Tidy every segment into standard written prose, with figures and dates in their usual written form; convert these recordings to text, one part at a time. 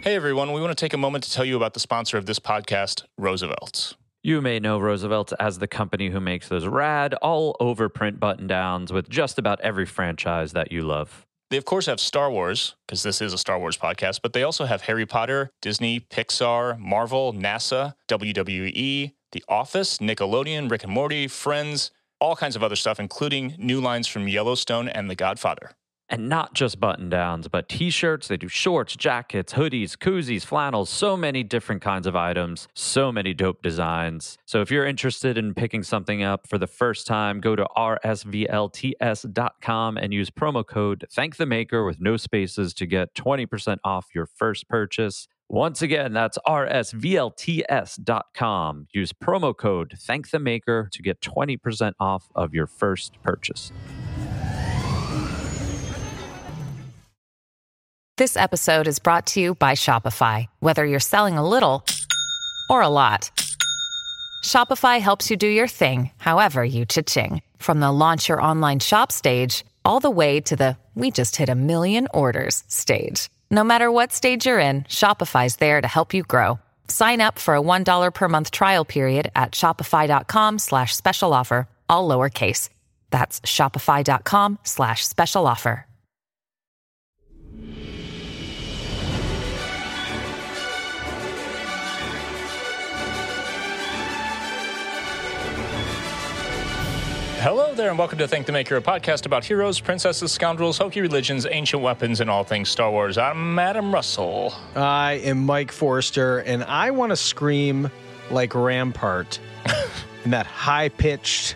Hey everyone, we want to take a moment to tell you about the sponsor of this podcast, Roosevelt's. You may know Roosevelt as the company who makes those rad, all-over print button-downs with just about every franchise that you love. They, of course, have Star Wars, because this is a Star Wars podcast, but they also have Harry Potter, Disney, Pixar, Marvel, NASA, WWE, The Office, Nickelodeon, Rick and Morty, Friends, all kinds of other stuff, including new lines from Yellowstone and The Godfather. And not just button-downs, but t-shirts. They do shorts, jackets, hoodies, koozies, flannels, so many different kinds of items, so many dope designs. So if you're interested in picking something up for the first time, go to rsvlts.com and use promo code ThankTheMaker with no spaces to get 20% off your first purchase. Once again, that's rsvlts.com. Use promo code ThankTheMaker to get 20% off of your first purchase. This episode is brought to you by Shopify. Whether you're selling a little or a lot, Shopify helps you do your thing, however you cha-ching. From the launch your online shop stage, all the way to the we just hit 1 million orders stage. No matter what stage you're in, Shopify's there to help you grow. Sign up for a $1 per month trial period at shopify.com/special offer, all lowercase. That's shopify.com/special offer. Hello there, and welcome to Thank the Maker, a podcast about heroes, princesses, scoundrels, hokey religions, ancient weapons, and all things Star Wars. I'm Adam Russell. I am Mike Forrester, and I want to scream like Rampart in that high-pitched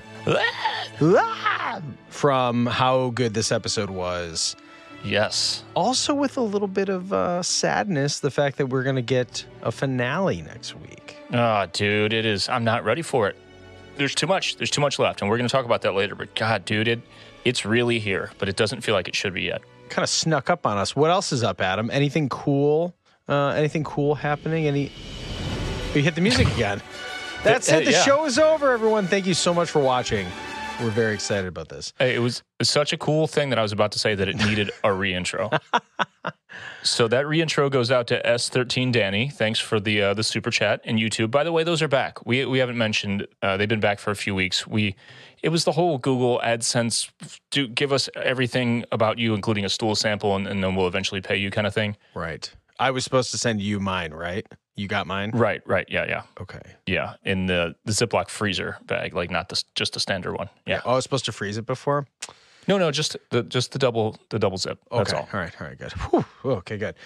from how good this episode was. Yes. Also with a little bit of sadness, the fact that we're going to get a finale next week. Oh, dude, it is. I'm not ready for it. There's too much left, and we're going to talk about that later. But God, dude, it's really here, but it doesn't feel like it should be yet. Kind of snuck up on us. What else is up, Adam? Anything cool? Anything cool happening? You hit the music again. That's it. The show is over, everyone. Thank you so much for watching. We're very excited about this. Hey, it was such a cool thing that I was about to say that it needed a reintro. So that reintro goes out to S13 Danny. Thanks for the super chat and YouTube. By the way, those are back. We haven't mentioned they've been back for a few weeks. It was the whole Google AdSense give us everything about you, including a stool sample, and then we'll eventually pay you kind of thing. Right. I was supposed to send you mine, right? You got mine? Right. Yeah. Okay. Yeah, in the Ziploc freezer bag, like not just the standard one. Yeah. Oh, I was supposed to freeze it before? No, just the double zip. That's all. All right, good. Whew. Okay, good.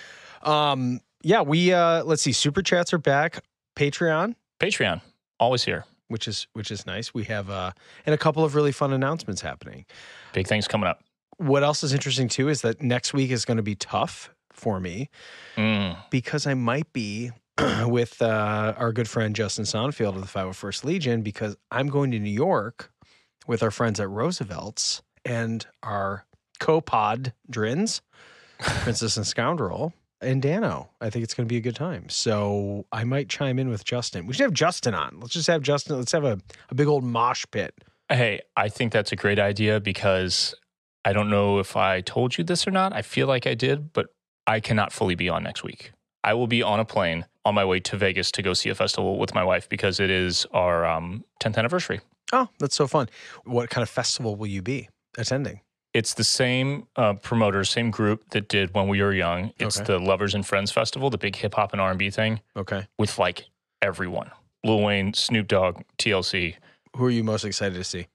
Yeah, we let's see. Super chats are back. Patreon, always here, which is nice. We have and a couple of really fun announcements happening. Big things coming up. What else is interesting too is that next week is going to be tough for me because I might be with our good friend Justin Sonfield of the 501st Legion, because I'm going to New York with our friends at Roosevelt's and our co-pod Drins, Princess and Scoundrel, and Dano. I think it's going to be a good time. So I might chime in with Justin. We should have Justin on. Let's just have Justin. Let's have a big old mosh pit. Hey, I think that's a great idea, because I don't know if I told you this or not. I feel like I did, but I cannot fully be on next week. I will be on a plane on my way to Vegas to go see a festival with my wife, because it is our 10th anniversary. Oh, that's so fun. What kind of festival will you be attending? It's the same promoter, same group that did When We Were Young. It's the Lovers and Friends Festival, the big hip hop and R&B thing. Okay. With like everyone. Lil Wayne, Snoop Dogg, TLC. Who are you most excited to see?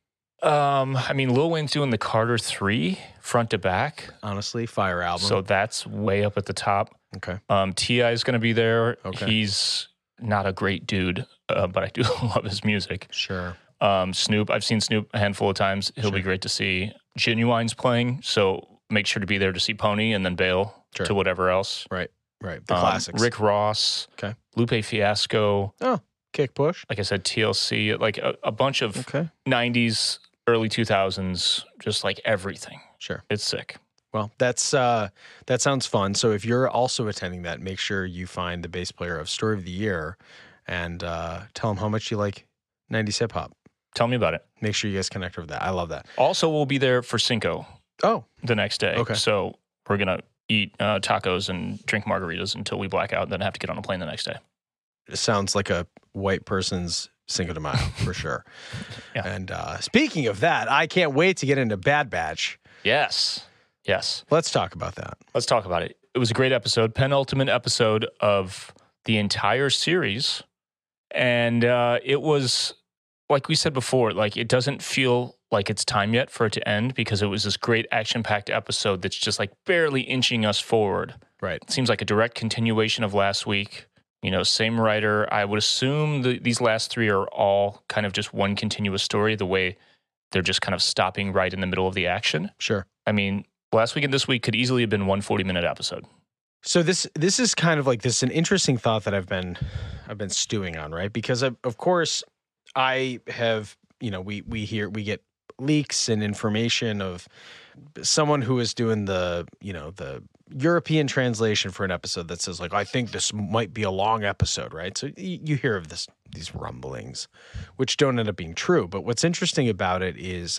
I mean, Lil Wayne's doing the Carter 3 front to back. Honestly, fire album. So that's way up at the top. Okay. T.I. is going to be there. Okay. He's not a great dude, but I do love his music. Sure. Snoop, I've seen Snoop a handful of times. He'll be great to see. Genuine's playing, so make sure to be there to see Pony and then bail to whatever else. Right. The classics. Rick Ross. Okay. Lupe Fiasco. Oh, Kick Push. Like I said, TLC. Like a bunch of 90s, early 2000s, just like everything. Sure. It's sick. Well, that sounds fun. So if you're also attending that, make sure you find the bass player of Story of the Year and tell him how much you like 90s hip hop. Tell me about it. Make sure you guys connect over that. I love that. Also, we'll be there for Cinco. Oh. The next day. Okay. So we're going to eat tacos and drink margaritas until we black out, and then have to get on a plane the next day. It sounds like a white person's Cinco de Mayo for sure. Yeah. And speaking of that, I can't wait to get into Bad Batch. Yes. Let's talk about that. Let's talk about it. It was a great episode, penultimate episode of the entire series. And it was, like we said before, like it doesn't feel like it's time yet for it to end because it was this great action-packed episode that's just like barely inching us forward. Right. It seems like a direct continuation of last week. You know, same writer. I would assume these last three are all kind of just one continuous story, the way they're just kind of stopping right in the middle of the action. Sure. I mean, last week and this week could easily have been one 40-minute episode. So this is kind of like this an interesting thought that I've been stewing on, right? Because of course I have, you know, we get leaks and information of someone who is doing the European translation for an episode that says like, I think this might be a long episode, right? So you hear of these rumblings, which don't end up being true. But what's interesting about it is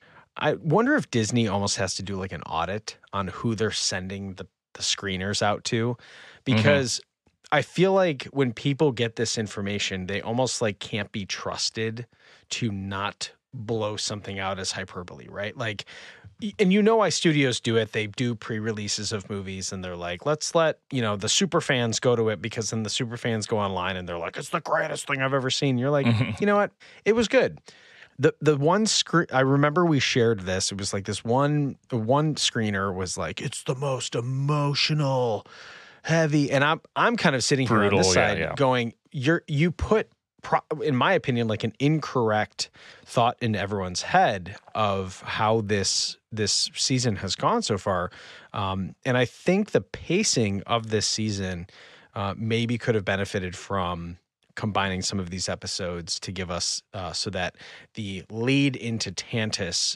I wonder if Disney almost has to do like an audit on who they're sending the screeners out to, because I feel like when people get this information, they almost like can't be trusted to not blow something out as hyperbole, right? Like, and you know why studios do it. They do pre-releases of movies and they're like, let's let, you know, the super fans go to it, because then the super fans go online and they're like, it's the greatest thing I've ever seen. You're like, you know what? It was good. The one screen, I remember we shared this. It was like this one screener was like, it's the most emotional, heavy. And I'm kind of sitting here on this side going, you put, in my opinion, like an incorrect thought in everyone's head of how this season has gone so far. And I think the pacing of this season maybe could have benefited from combining some of these episodes to give us so that the lead into Tantus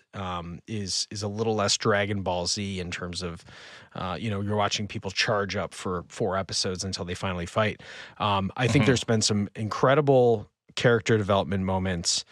is a little less Dragon Ball Z in terms of, you're watching people charge up for 4 episodes until they finally fight. I think there's been some incredible character development moments.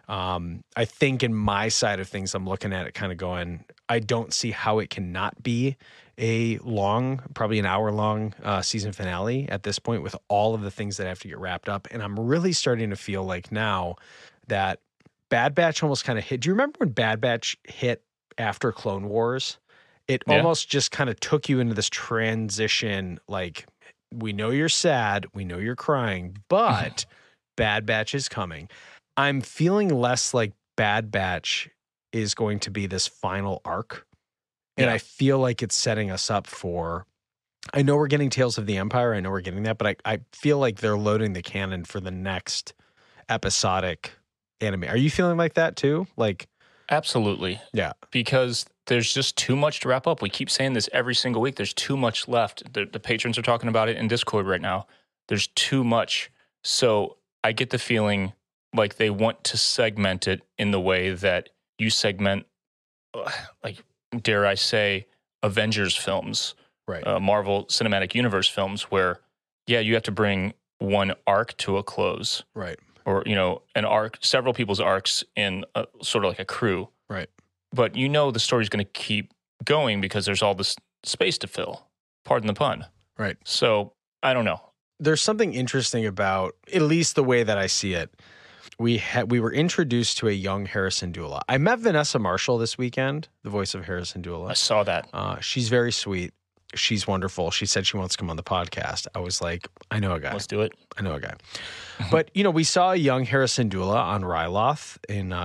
I think in my side of things, I'm looking at it kind of going, I don't see how it cannot be a long, probably an hour-long season finale at this point with all of the things that have to get wrapped up. And I'm really starting to feel like now that Bad Batch almost kind of hit. Do you remember when Bad Batch hit after Clone Wars? It almost just kind of took you into this transition, like, we know you're sad, we know you're crying, but Bad Batch is coming. I'm feeling less like Bad Batch is going to be this final arc. And I feel like it's setting us up for, I know we're getting Tales of the Empire. I know we're getting that, but I feel like they're loading the cannon for the next episodic anime. Are you feeling like that too? Like, absolutely. Yeah. Because there's just too much to wrap up. We keep saying this every single week. There's too much left. The patrons are talking about it in Discord right now. There's too much. So I get the feeling like they want to segment it in the way that you segment, like, dare I say, Avengers films, right? Marvel Cinematic Universe films, where, you have to bring one arc to a close. Right. Or, an arc, several people's arcs in sort of like a crew. Right. But the story's going to keep going because there's all this space to fill. Pardon the pun. Right. So, I don't know. There's something interesting about, at least the way that I see it, we were introduced to a young Harrison Dula. I met Vanessa Marshall this weekend, the voice of Harrison Dula. I saw that. She's very sweet. She's wonderful. She said she wants to come on the podcast. I was like, I know a guy. Let's do it. I know a guy. But, we saw a young Harrison Dula on Ryloth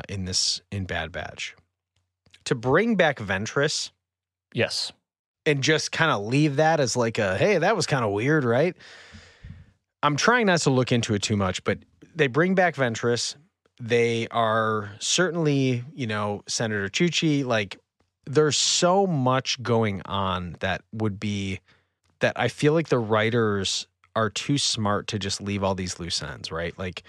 in Bad Batch. To bring back Ventress. Yes. And just kind of leave that as like hey, that was kind of weird, right? I'm trying not to look into it too much, but they bring back Ventress. They are certainly, Senator Chuchi, like, there's so much going on that I feel like the writers are too smart to just leave all these loose ends, right? Like,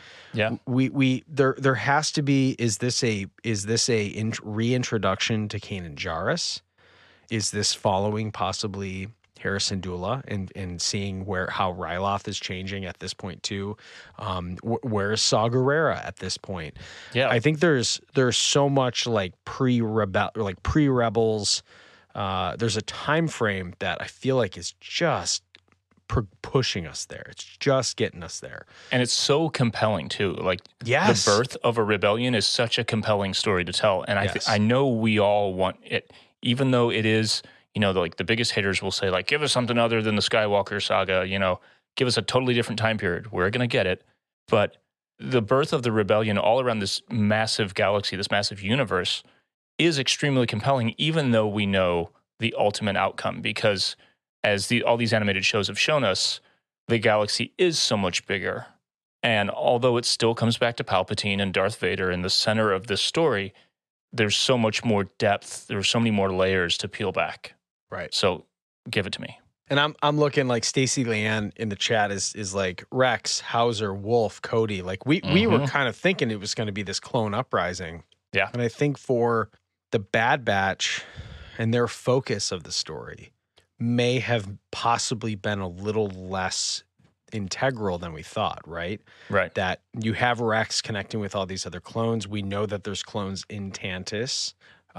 there has to be, is this a reintroduction to Kanan Jarrus? Is this following possibly Harrison Dula and seeing how Ryloth is changing at this point too? Where is Saw Gerrera at this point? Yeah, I think there's so much like pre-Rebels there's a time frame that I feel like is just pushing us there. It's just getting us there. And it's so compelling too. Like Yes. the birth of a rebellion is such a compelling story to tell. And Yes. I know we all want it, even though it is, like the biggest haters will say like, give us something other than the Skywalker saga, give us a totally different time period. We're going to get it. But the birth of the rebellion all around this massive galaxy, this massive universe is extremely compelling, even though we know the ultimate outcome, because as all these animated shows have shown us, the galaxy is so much bigger. And although it still comes back to Palpatine and Darth Vader in the center of this story, there's so much more depth. There's so many more layers to peel back. Right. So give it to me. And I'm looking like Stacy Leanne in the chat is like Rex, Hauser, Wolf, Cody. Like we were kind of thinking it was going to be this clone uprising. Yeah. And I think for the Bad Batch and their focus of the story may have possibly been a little less integral than we thought, right? Right. That you have Rex connecting with all these other clones. We know that there's clones in Tantis.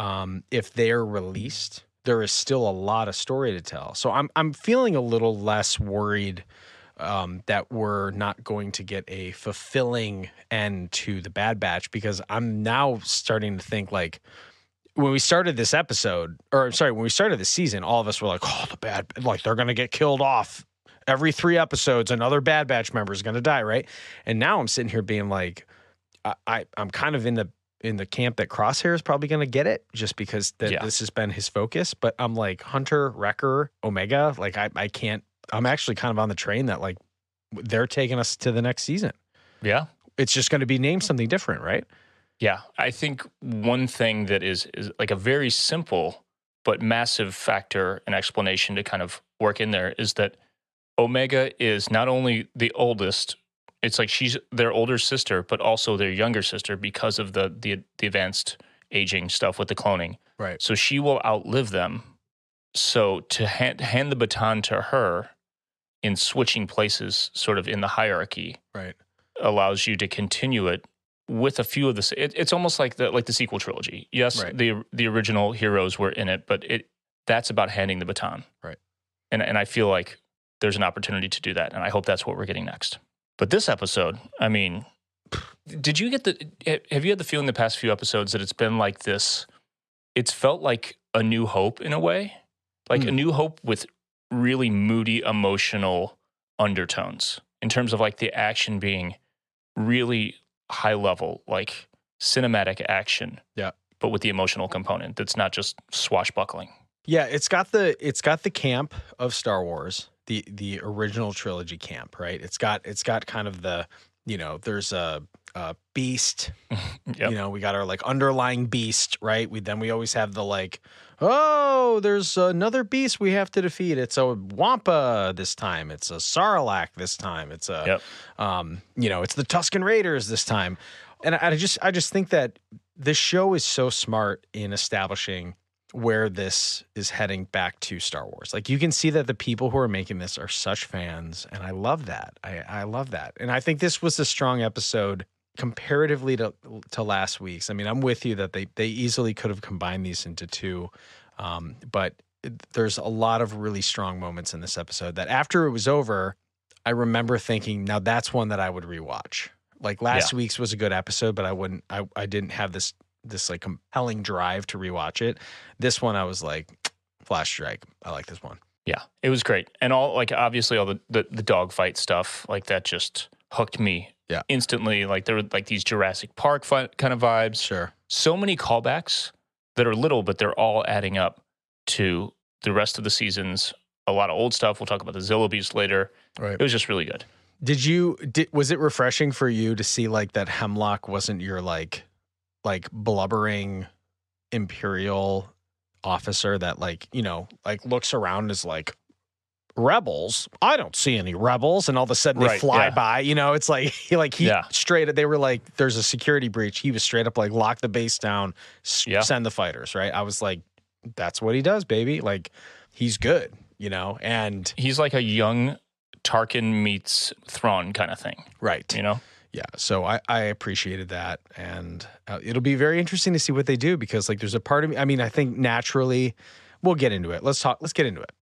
If they're released, there is still a lot of story to tell. So I'm feeling a little less worried that we're not going to get a fulfilling end to the Bad Batch, because I'm now starting to think like, when we started this episode, when we started this season, all of us were like, oh, they're going to get killed off. Every 3 episodes, another Bad Batch member is going to die, right? And now I'm sitting here being like, I'm kind of in the camp that Crosshair is probably going to get it, just because this has been his focus. But I'm like, Hunter, Wrecker, Omega, like I can't, I'm actually kind of on the train that like they're taking us to the next season. Yeah. It's just going to be named something different, right? Yeah, I think one thing that is like a very simple but massive factor and explanation to kind of work in there is that Omega is not only the oldest, it's like she's their older sister, but also their younger sister because of the advanced aging stuff with the cloning. Right. So she will outlive them. So to hand the baton to her in switching places sort of in the hierarchy, right, allows you to continue it with a few of the, it's almost like the sequel trilogy. Yes, right, the original heroes were in it, but that's about handing the baton. Right. And I feel like there's an opportunity to do that, and I hope that's what we're getting next. But this episode, I mean, have you had the feeling the past few episodes that it's been like this? It's felt like A New Hope in a way, like A New Hope with really moody, emotional undertones in terms of like the action being really high level, like cinematic action. Yeah. But with the emotional component that's not just swashbuckling. Yeah, it's got the camp of Star Wars, the original trilogy camp, right? It's got kind of the, there's a beast. Yep. We got our like underlying beast, right? We always have the like, oh, there's another beast we have to defeat. It's a Wampa this time. It's a Sarlacc this time. It's a, it's the Tusken Raiders this time. And I just think that this show is so smart in establishing where this is heading back to Star Wars. Like you can see that the people who are making this are such fans, and I love that. I love that. And I think this was a strong episode comparatively to last week's. I mean, I'm with you that they easily could have combined these into 2, but there's a lot of really strong moments in this episode that after it was over, I remember thinking, now that's one that I would rewatch. Like last week's was a good episode, but I didn't have this like compelling drive to rewatch it. This one I was like, Flash Strike. I like this one. Yeah, it was great. And obviously all the dogfight stuff, like that just hooked me instantly. Like there were like these Jurassic Park kind of vibes. Sure. So many callbacks that are little, but they're all adding up to the rest of the seasons. A lot of old stuff. We'll talk about the Zillo Beast later. Right. It was just really good. Was it refreshing for you to see like that Hemlock wasn't your like blubbering Imperial officer that like looks around as like, rebels? I don't see any rebels. And all of a sudden they fly by, it's like, straight, they were like, there's a security breach. He was straight up like, lock the base down, send the fighters, right? I was like, that's what he does, baby. Like he's good, and he's like a young Tarkin meets Thrawn kind of thing. Right. Yeah, so I appreciated that, and it'll be very interesting to see what they do, because like there's a part of me, I mean, I think naturally we'll get into it. Let's get into it.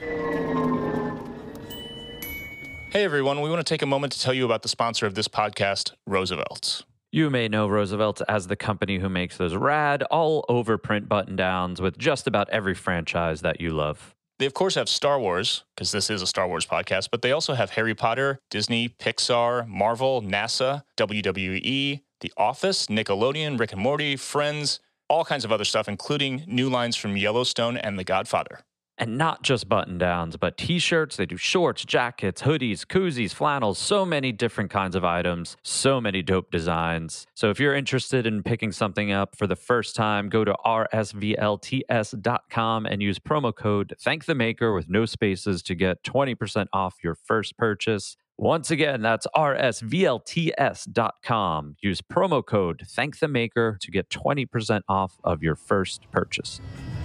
Hey, everyone. We want to take a moment to tell you about the sponsor of this podcast, Roosevelt's. You may know Roosevelt as the company who makes those rad, all-over print button-downs with just about every franchise that you love. They, of course, have Star Wars, because this is a Star Wars podcast, but they also have Harry Potter, Disney, Pixar, Marvel, NASA, WWE, The Office, Nickelodeon, Rick and Morty, Friends, all kinds of other stuff, including new lines from Yellowstone and The Godfather. And not just button-downs, but t-shirts. They do shorts, jackets, hoodies, koozies, flannels, so many different kinds of items, so many dope designs. So if you're interested in picking something up for the first time, go to rsvlts.com and use promo code ThankTheMaker with no spaces to get 20% off your first purchase. Once again, that's rsvlts.com. Use promo code ThankTheMaker to get 20% off of your first purchase.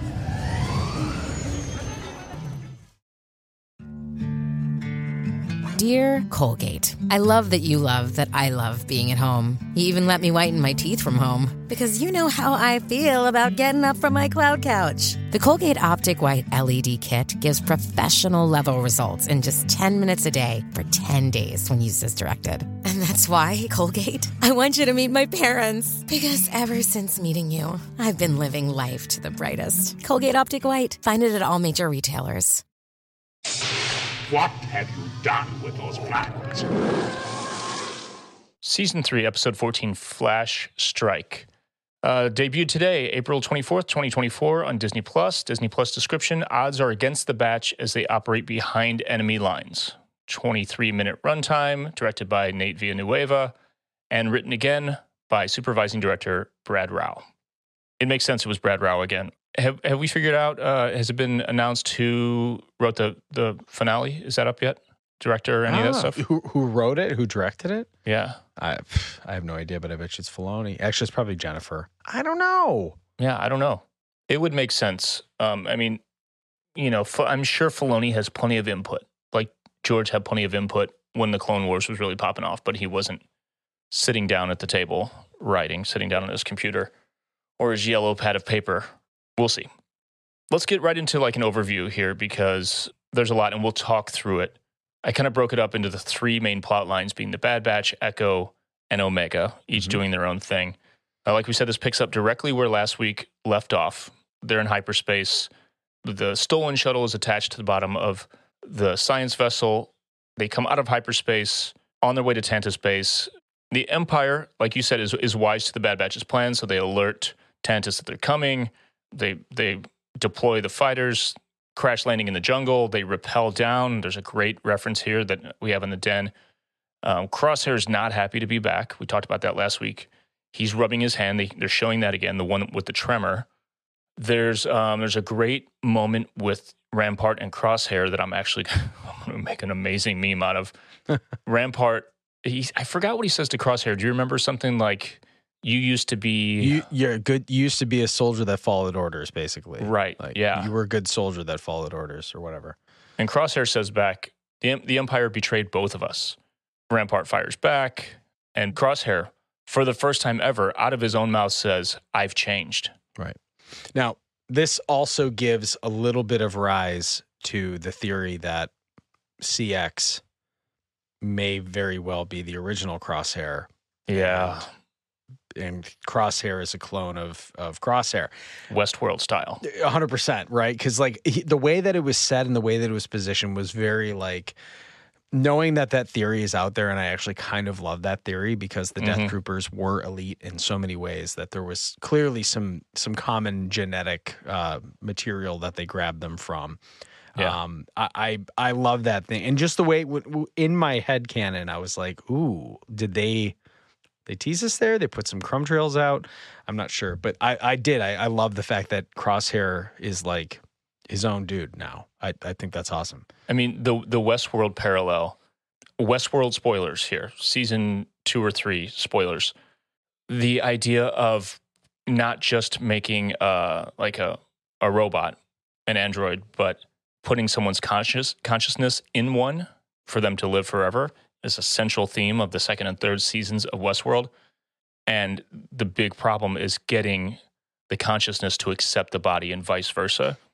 Dear Colgate, I love that you love that I love being at home. You even let me whiten my teeth from home. Because you know how I feel about getting up from my cloud couch. The Colgate Optic White LED Kit gives professional-level results in just 10 minutes a day for 10 days when used as directed. And that's why, Colgate, I want you to meet my parents. Because ever since meeting you, I've been living life to the brightest. Colgate Optic White. Find it at all major retailers. What have you done with those plans? Season 3, Episode 14, Flash Strike. Debuted today, April 24th, 2024 on Disney+. Disney Plus description, odds are against the Batch as they operate behind enemy lines. 23-minute runtime, directed by Nate Villanueva, and written again by supervising director Brad Rau. It makes sense it was Brad Rau again. Have we figured out, has it been announced who wrote the finale? Is that up yet? Director, any of that stuff? Who wrote it? Who directed it? Yeah. I have no idea, but I bet you it's Filoni. Actually, it's probably Jennifer. I don't know. Yeah, I don't know. It would make sense. I mean, you know, I'm sure Filoni has plenty of input. Like George had plenty of input when the Clone Wars was really popping off, but he wasn't sitting down at the table writing, sitting down on his computer or his yellow pad of paper. We'll see. Let's get right into like an overview here because there's a lot and we'll talk through it. I kind of broke it up into the 3 main plot lines being the Bad Batch, Echo, and Omega, each doing their own thing. Like we said, this picks up directly where last week left off. They're in hyperspace. The stolen shuttle is attached to the bottom of the science vessel. They come out of hyperspace on their way to Tantus base. The Empire, like you said, is wise to the Bad Batch's plan, so they alert Tantus that they're coming. They deploy the fighters, crash landing in the jungle. They rappel down. There's a great reference here that we have in the den. Crosshair is not happy to be back. We talked about that last week. He's rubbing his hand. They're showing that again, the one with the tremor. There's a great moment with Rampart and Crosshair that I'm going to make an amazing meme out of. Rampart, I forgot what he says to Crosshair. Do you remember something like... You used to be... You used to be a soldier that followed orders, basically. Right, like, yeah. You were a good soldier that followed orders or whatever. And Crosshair says back, the Empire betrayed both of us. Rampart fires back, and Crosshair, for the first time ever, out of his own mouth says, I've changed. Right. Now, this also gives a little bit of rise to the theory that CX may very well be the original Crosshair. Yeah. And Crosshair is a clone of Crosshair. Westworld style. 100%, right? Because like the way that it was said and the way that it was positioned was very like, knowing that theory is out there, and I actually kind of love that theory because the Death Troopers were elite in so many ways that there was clearly some common genetic material that they grabbed them from. Yeah. I love that thing. And just the way in my head canon, I was like, ooh, did they tease us there? They put some crumb trails out. I'm not sure, but I did. I love the fact that Crosshair is like his own dude now. I think that's awesome. I mean, the Westworld parallel, Westworld spoilers here, season 2 or 3 spoilers. The idea of not just making like a robot, an android, but putting someone's consciousness in one for them to live forever is a central theme of the 2nd and 3rd seasons of Westworld. And the big problem is getting the consciousness to accept the body and vice versa.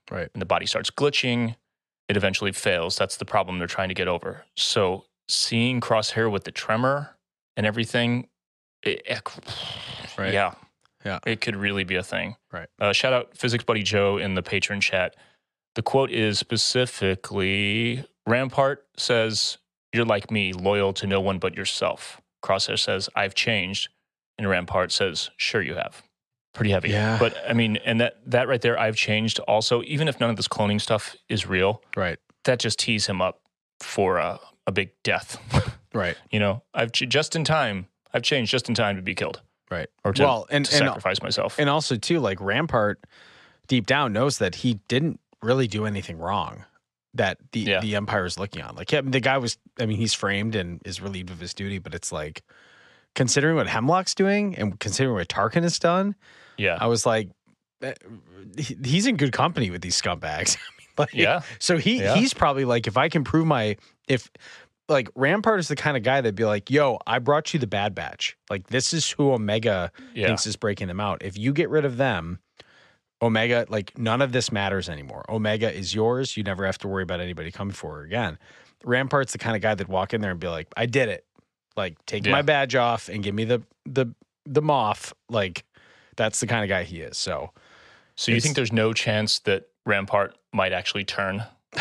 Right. and the body starts glitching. It eventually fails. That's the problem they're trying to get over. So seeing Crosshair with the tremor and everything, Right. yeah, Yeah. it could really be a thing. Right. Shout out Physics Buddy Joe in the patron chat. The quote is specifically, Rampart says, "You're like me, loyal to no one but yourself." Crosshair says, "I've changed." And Rampart says, "Sure you have." Pretty heavy. Yeah. But I mean, and that right there, "I've changed" also, even if none of this cloning stuff is real, Right. that just tees him up for a big death. Right. You know, I've changed just in time to be killed. Right. Or to, and sacrifice myself. And also too, like Rampart deep down knows that he didn't really do anything wrong that the Empire is looking on. Like the guy was, I mean, he's framed and is relieved of his duty, but it's like, considering what Hemlock's doing and considering what Tarkin has done, yeah, I was like, he's in good company with these scumbags. I mean, like, yeah. So he's probably like, if I can prove like Rampart is the kind of guy that'd be like, yo, I brought you the Bad Batch. Like, this is who Omega thinks is breaking them out. If you get rid of them, Omega, like, none of this matters anymore. Omega is yours. You never have to worry about anybody coming for her again. Rampart's the kind of guy that'd walk in there and be like, I did it. Like, take my badge off and give me the Moff. Like, that's the kind of guy he is. So you think there's no chance that Rampart might actually turn?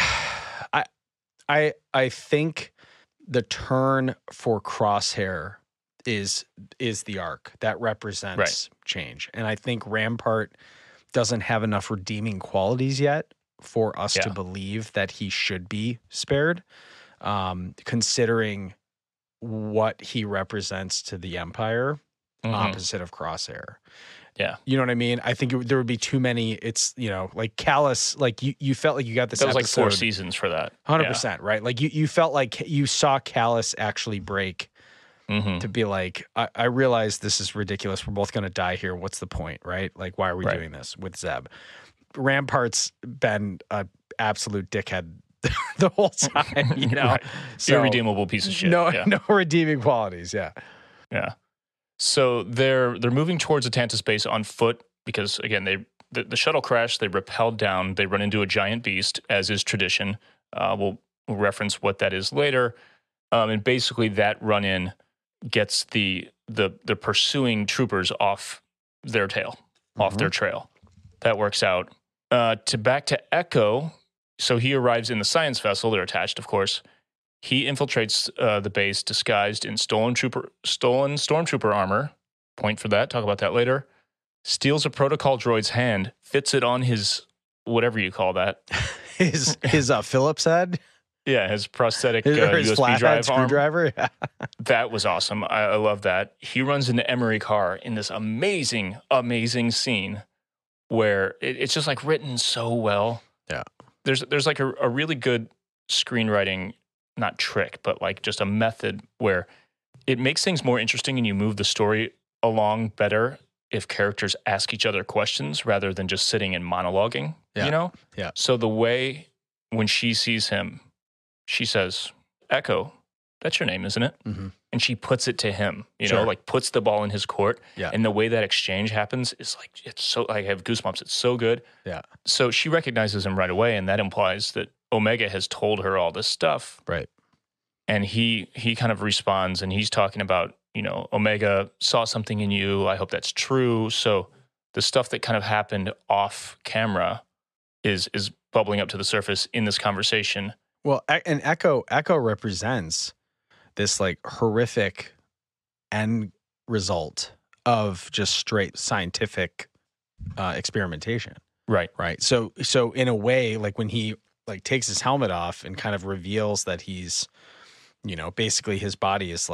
I think the turn for Crosshair is the arc that represents change. And I think Rampart doesn't have enough redeeming qualities yet for us to believe that he should be spared, considering what he represents to the Empire, opposite of Crosshair. Yeah. You know what I mean? I think there would be too many. It's, you know, like Callus, like you felt like you got this That was episode, like 4 seasons for that. 100%, right? Like you felt like you saw Callus actually break to be like, I realize this is ridiculous. We're both going to die here. What's the point, right? Like, why are we doing this with Zeb? Rampart's been an absolute dickhead the whole time, you know? Right. So, irredeemable piece of shit. No redeeming qualities, yeah. Yeah. So they're moving towards Atantis base on foot because, again, the shuttle crashed, they rappelled down, they run into a giant beast, as is tradition. We'll reference what that is later. And basically that run-in gets the pursuing troopers off their tail, off their trail. That works out. Back to Echo. So he arrives in the science vessel. They're attached, of course. He infiltrates the base disguised in stolen stormtrooper armor. Point for that. Talk about that later. Steals a protocol droid's hand, fits it on his whatever you call that. his Phillips head. Yeah, his prosthetic his USB flathead drive arm. screwdriver. That was awesome. I love that. He runs into Emery Carr in this amazing, amazing scene where it's just like written so well. Yeah. There's like a really good screenwriting, not trick, but like just a method where it makes things more interesting and you move the story along better if characters ask each other questions rather than just sitting and monologuing, you know? Yeah. So the way when she sees him, she says, Echo, that's your name, isn't it? Mm-hmm. And she puts it to him, you Sure. know, like puts the ball in his court. Yeah. And the way that exchange happens is like, it's so, I have goosebumps. It's so good. Yeah. So she recognizes him right away. And that implies that Omega has told her all this stuff. Right. And he kind of responds and he's talking about, you know, Omega saw something in you. I hope that's true. So the stuff that kind of happened off camera is bubbling up to the surface in this conversation. Well, and Echo represents this like horrific end result of just straight scientific experimentation. Right. Right. So in a way, like when he like takes his helmet off and kind of reveals that he's, you know, basically his body is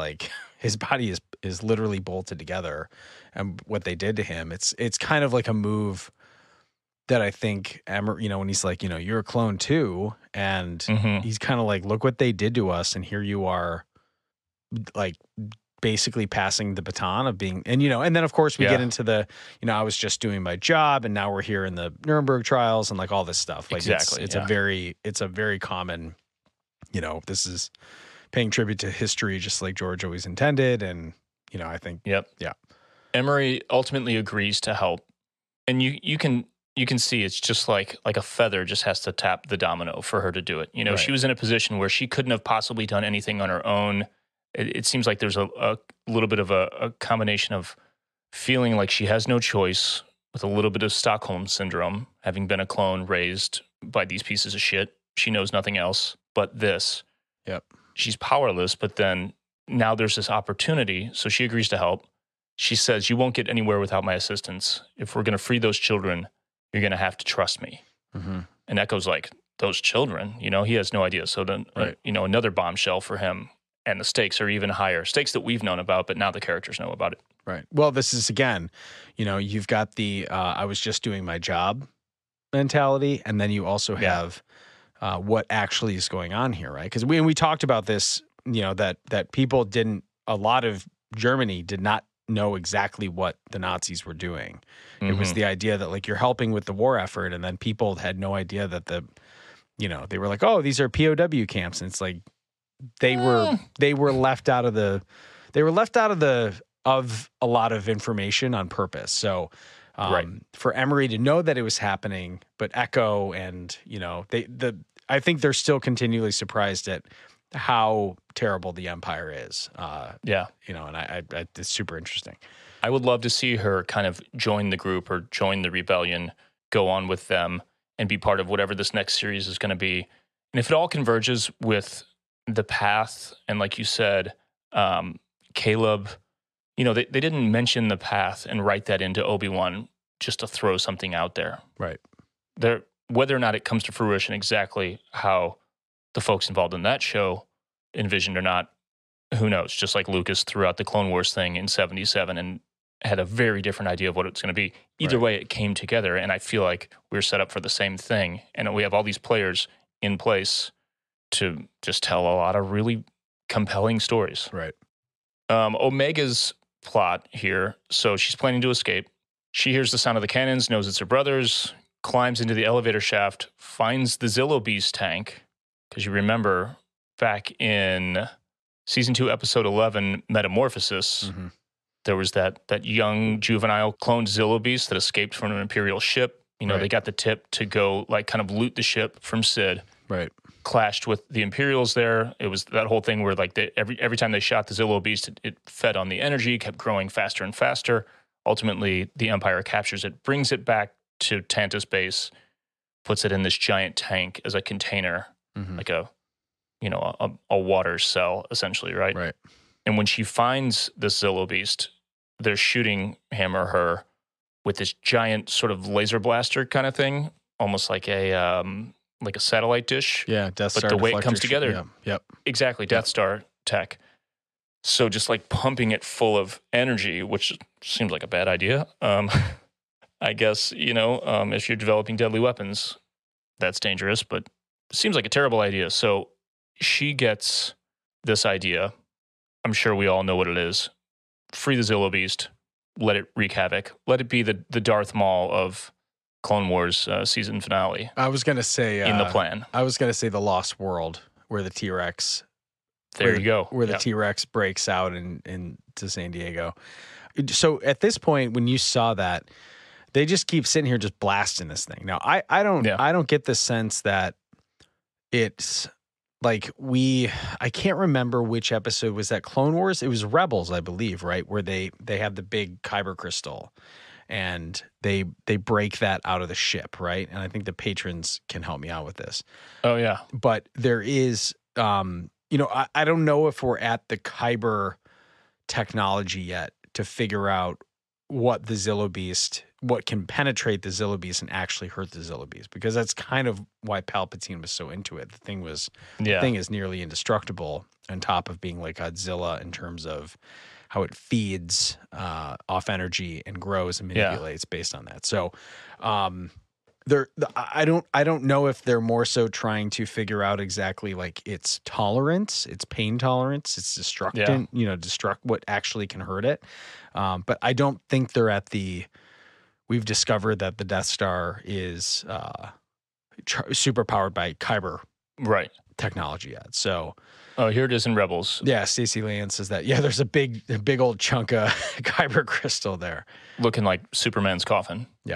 literally bolted together, and what they did to him, it's kind of like a move that I think, you know, when he's like, you know, you're a clone too, and he's kind of like, look what they did to us, and here you are, like basically passing the baton of being, and you know, and then of course we get into the, you know, I was just doing my job, and now we're here in the Nuremberg trials and like all this stuff. Like exactly, it's a very common, you know, this is paying tribute to history, just like George always intended, and you know, I think, Yep. yeah, Emery ultimately agrees to help, and you can you can see it's just like a feather just has to tap the domino for her to do it. You know, Right. she was in a position where she couldn't have possibly done anything on her own. It seems like there's a little bit of a combination of feeling like she has no choice with a little bit of Stockholm syndrome, having been a clone raised by these pieces of shit. She knows nothing else but this. Yep. She's powerless, but then now there's this opportunity. So she agrees to help. She says, you won't get anywhere without my assistance. If we're going to free those children, you're going to have to trust me. Mm-hmm. And Echo's like, those children, you know, he has no idea. So then, Right. you know, another bombshell for him. And the stakes are even higher. Stakes that we've known about, but now the characters know about it. Right. Well, this is, again, you know, you've got the I was just doing my job mentality, and then you also have what actually is going on here, right? Because we talked about this, you know, that people didn't, a lot of Germany did not know exactly what the Nazis were doing. It was the idea that, like, you're helping with the war effort, and then people had no idea that you know, they were like, oh, these are POW camps, and it's like they were left out of a lot of information on purpose. So Right. for Emery to know that it was happening, but Echo and, you know, I think they're still continually surprised at how terrible the Empire is. Yeah. You know, and I it's super interesting. I would love to see her kind of join the group or join the rebellion, go on with them, and be part of whatever this next series is going to be. And if it all converges with the path, and like you said, Caleb, you know, they didn't mention the path and write that into Obi-Wan just to throw something out there. Right. Whether or not it comes to fruition exactly how the folks involved in that show envisioned or not, who knows? Just like Lucas threw out the Clone Wars thing in 77 and had a very different idea of what it's going to be. Either Right. way, it came together, and I feel like we're set up for the same thing. And we have all these players in place to just tell a lot of really compelling stories. Right. Omega's plot here. So she's planning to escape. She hears the sound of the cannons, knows it's her brother's, climbs into the elevator shaft, finds the Zillo Beast tank. Because you remember back in season 2, episode 11, Metamorphosis, Mm-hmm. there was that young juvenile cloned Zillo Beast that escaped from an Imperial ship. You know, Right. they got the tip to go like kind of loot the ship from Sid. Right. Clashed with the Imperials there. It was that whole thing where like every time they shot the Zillo Beast, it fed on the energy, kept growing faster and faster. Ultimately, the Empire captures it, brings it back to Tantus base, puts it in this giant tank as a container, Mm-hmm. like a water cell, essentially, right? Right. And when she finds this Zillo Beast, they're shooting him or her with this giant sort of laser blaster kind of thing, almost like a satellite dish. Yeah. Death But Star the way it deflector comes sh- together- Yeah. Yep. Exactly, Death Star tech. So just like pumping it full of energy, which seems like a bad idea. I guess, if you're developing deadly weapons, that's dangerous, but it seems like a terrible idea. So she gets this idea. I'm sure we all know what it is. Free the Zillo Beast. Let it wreak havoc. Let it be the Darth Maul of Clone Wars season finale I was gonna say in the plan. I was gonna say the Lost World, where the T-Rex, There you go. where the Yeah. T-Rex breaks out into San Diego. So at this point, when you saw that, they just keep sitting here just blasting this thing. Now, I don't get the sense that it's like I can't remember which episode was that. Clone Wars. It was Rebels, I believe, right? Where they have the big kyber crystal, and they break that out of the ship, right? And I think the patrons can help me out with this. Oh, yeah. But there is, I don't know if we're at the kyber technology yet to figure out what can penetrate the Zillo Beast and actually hurt the Zillo Beast, because that's kind of why Palpatine was so into it. The thing is nearly indestructible, on top of being like Godzilla in terms of how it feeds off energy and grows and manipulates based on that. So, I don't know if they're more so trying to figure out exactly like its tolerance, its pain tolerance, its destructant, destruct what actually can hurt it. But I don't think they're at we've discovered that the Death Star is super powered by kyber Right. technology yet. So, Oh, here it is in Rebels. yeah, Stacey Land says that. Yeah, there's a big old chunk of kyber crystal there. Looking like Superman's coffin. Yeah.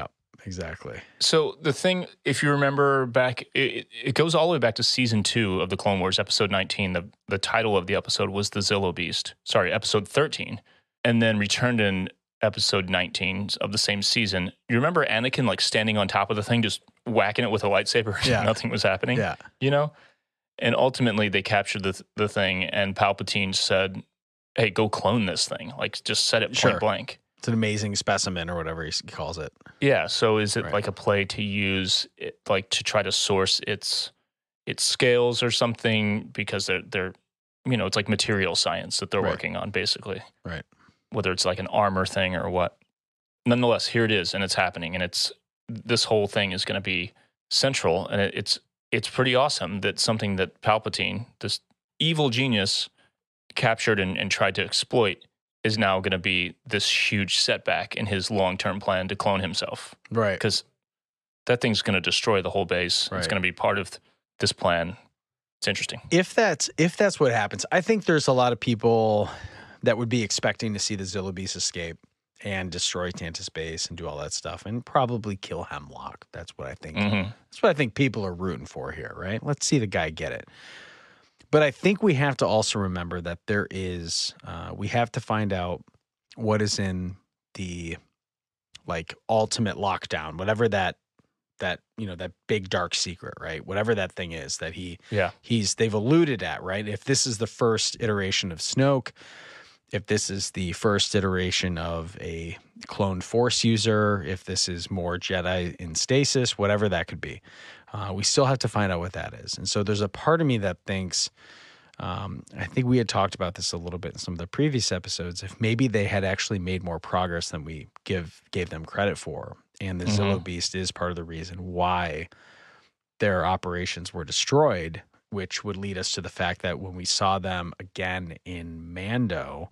exactly. So the thing, if you remember back, it goes all the way back to season 2 of the Clone Wars, episode 19. The title of the episode was the Zillo Beast. Sorry, episode 13, and then returned in episode 19 of the same season. You remember Anakin like standing on top of the thing, just whacking it with a lightsaber? Yeah. Nothing was happening. Yeah. You know, and ultimately they captured the thing, and Palpatine said, "Hey, go clone this thing. Like, just set it point Sure. blank." It's an amazing specimen or whatever he calls it. Yeah. So is it Right. like a play to use it, like to try to source its scales or something, because they're you know, it's like material science that they're Right. working on basically. Right. Whether it's like an armor thing or what. Nonetheless, here it is, and it's happening, and this whole thing is going to be central, and it's pretty awesome that something that Palpatine, this evil genius, captured and tried to exploit, is now going to be this huge setback in his long-term plan to clone himself. Right. Because that thing's going to destroy the whole base. Right. It's going to be part of this plan. It's interesting. If that's what happens, I think there's a lot of people that would be expecting to see the Zillo Beast escape and destroy Tantus Base and do all that stuff and probably kill Hemlock. That's what I think. Mhm. That's what I think people are rooting for here, right? Let's see the guy get it. But I think we have to also remember that there is, we have to find out what is in the like ultimate lockdown, whatever that big dark secret, right? Whatever that thing is that Yeah. they've alluded at, right? If this is the first iteration of Snoke, if this is the first iteration of a cloned Force user, if this is more Jedi in stasis, whatever that could be, we still have to find out what that is. And so there's a part of me that thinks, I think we had talked about this a little bit in some of the previous episodes, if maybe they had actually made more progress than we gave them credit for. And the Zillo Beast is part of the reason why their operations were destroyed, which would lead us to the fact that when we saw them again in Mando,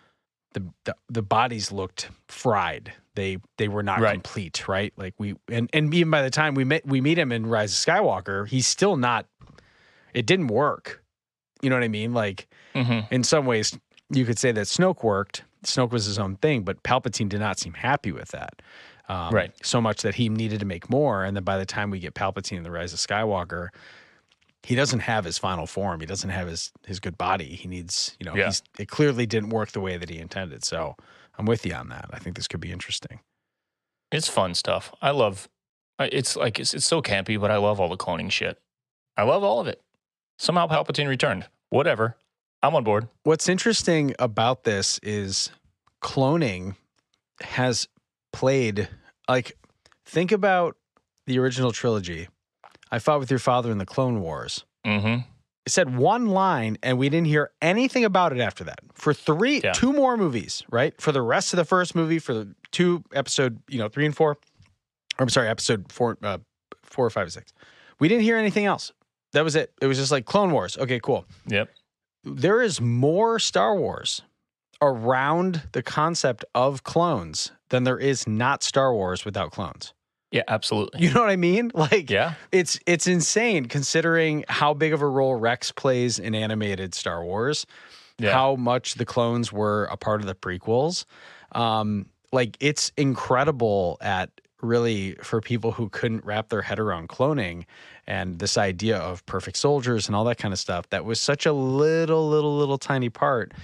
the bodies looked fried. They were not Right. complete, right? Like and even by the time we meet him in Rise of Skywalker, he's still not. It didn't work. You know what I mean? Like in some ways, you could say that Snoke worked. Snoke was his own thing, but Palpatine did not seem happy with that. Right. So much that he needed to make more. And then by the time we get Palpatine in the Rise of Skywalker, he doesn't have his final form. He doesn't have his good body. He needs, it clearly didn't work the way that he intended. So I'm with you on that. I think this could be interesting. It's fun stuff. I love. It's so campy, but I love all the cloning shit. I love all of it. Somehow Palpatine returned. Whatever. I'm on board. What's interesting about this is cloning has played, like, think about the original trilogy. I fought with your father in the Clone Wars. Mm-hmm. It said one line, and we didn't hear anything about it after that. For two more movies, right? For the rest of the first movie, for the episode 3 and 4. Or, I'm sorry, episode 4, 4, 5, and 6. We didn't hear anything else. That was it. It was just like Clone Wars. Okay, cool. Yep. There is more Star Wars around the concept of clones than there is not Star Wars without clones. Yeah, absolutely. You know what I mean? Like, Yeah. it's insane considering how big of a role Rex plays in animated Star Wars, how much the clones were a part of the prequels. Like, it's incredible really for people who couldn't wrap their head around cloning and this idea of perfect soldiers and all that kind of stuff. That was such a little tiny part.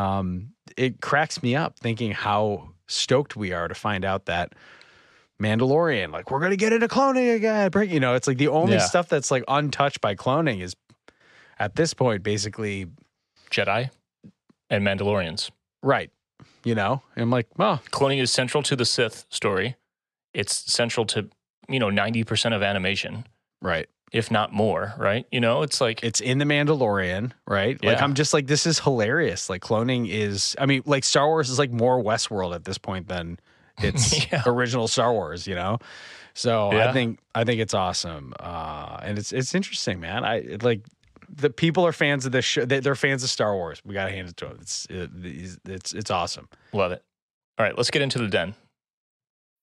It cracks me up thinking how stoked we are to find out that Mandalorian, like, we're going to get into cloning again. It's like the only stuff that's like untouched by cloning is at this point, basically Jedi and Mandalorians. Right. And I'm like, well, Cloning is central to the Sith story. It's central to, 90% of animation, right. if not more, right? It's like, It's in the Mandalorian, right? Like, Yeah. I'm just like, this is hilarious. Like, cloning is, like, Star Wars is like more Westworld at this point than its original Star Wars, So Yeah. I think it's awesome. And it's interesting, man. The people are fans of this show. They're fans of Star Wars. We got to hand it to them. It's awesome. love it. All right, let's get into the den.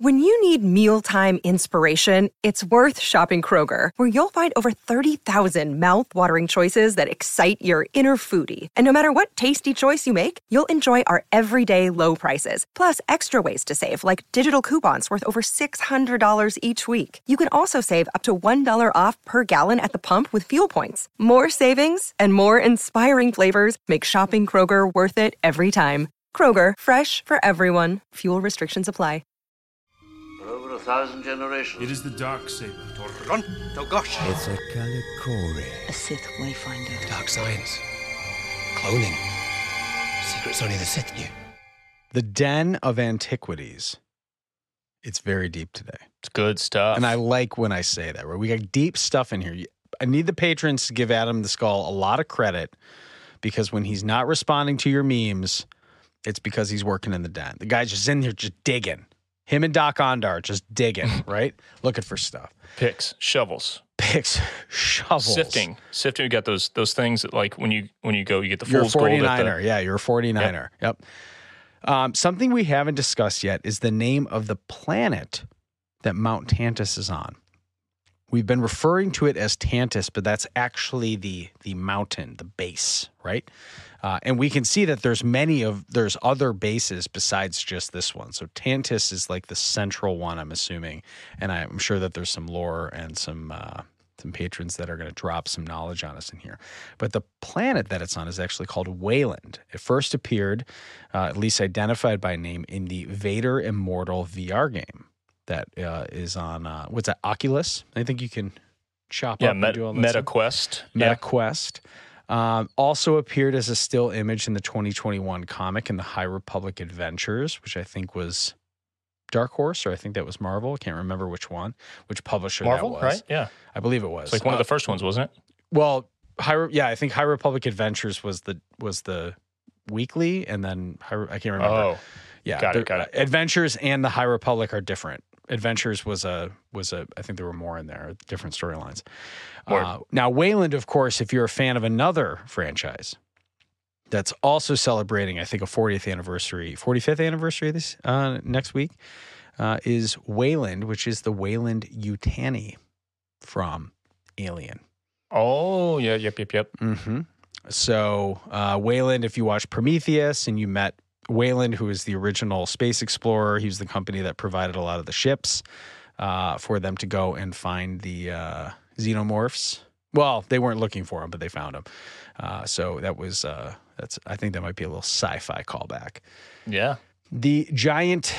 When you need mealtime inspiration, it's worth shopping Kroger, where you'll find over 30,000 mouth-watering choices that excite your inner foodie. And no matter what tasty choice you make, you'll enjoy our everyday low prices, plus extra ways to save, like digital coupons worth over $600 each week. You can also save up to $1 off per gallon at the pump with fuel points. More savings and more inspiring flavors make shopping Kroger worth it every time. Kroger, fresh for everyone. Fuel restrictions apply. For over 1,000 generations. It is the Darksaber. Torgon, Togosh. It's a Kalikori. A Sith Wayfinder. Dark science. Cloning. Secrets only the Sith knew. The Den of Antiquities. It's very deep today. It's good stuff. And I like when I say that, right? We got deep stuff in here. I need the patrons to give Adam the Skull a lot of credit, because when he's not responding to your memes, it's because he's working in the den. The guy's just in there just digging. Him and Doc Ondar just digging, right? Looking for stuff. Picks, shovels. Picks, shovels. Sifting. You got those things that, like, when you go, you get the You're a fool's gold. 49er. Yeah, you're a 49er. Yep. Something we haven't discussed yet is the name of the planet that Mount Tantus is on. We've been referring to it as Tantus, but that's actually the mountain, the base, right? And we can see that there's other bases besides just this one. So Tantus is like the central one, I'm assuming. And I'm sure that there's some lore and some patrons that are going to drop some knowledge on us in here. But the planet that it's on is actually called Wayland. It first appeared, at least identified by name, in the Vader Immortal VR game that is on, what's that, Oculus? I think you can chop up and do all that MetaQuest. MetaQuest. Also appeared as a still image in the 2021 comic in the High Republic Adventures, which I think was Dark Horse, or I think that was Marvel. I can't remember which publisher Marvel, that was. right? Yeah. I believe it was. It's like one of the first ones, wasn't it? Well, I think High Republic Adventures was the weekly, and then I can't remember. Oh, yeah, got it. Adventures and the High Republic are different. Adventures was a I think there were more in there, different storylines. Now, Wayland, of course, if you're a fan of another franchise that's also celebrating, I think, a 45th anniversary this next week, is Wayland, which is the Wayland Yutani from Alien. Oh, yeah, yep. Mm-hmm. So Wayland, if you watch Prometheus and you met Wayland, who is the original space explorer, he was the company that provided a lot of the ships for them to go and find the xenomorphs. Well, they weren't looking for them, but they found them. So that was I think that might be a little sci-fi callback. Yeah. The giant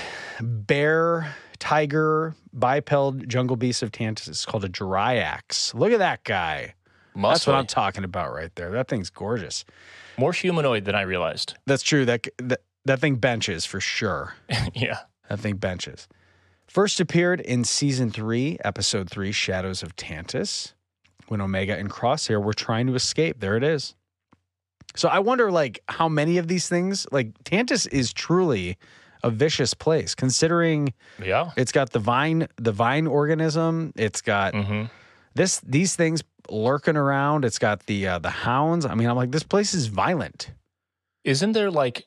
bear, tiger, biped jungle beast of Tantus is called a Dryax. Look at that guy. That's what I'm talking about right there. That thing's gorgeous. More humanoid than I realized. That's true. That thing benches for sure. Yeah. That thing benches. First appeared in Season 3, Episode 3, Shadows of Tantus, when Omega and Crosshair were trying to escape. There it is. So I wonder, like, how many of these things, like, Tantus is truly a vicious place, considering it's got the vine organism. It's got these things lurking around. It's got the hounds. I mean, I'm like, this place is violent. Isn't there, like,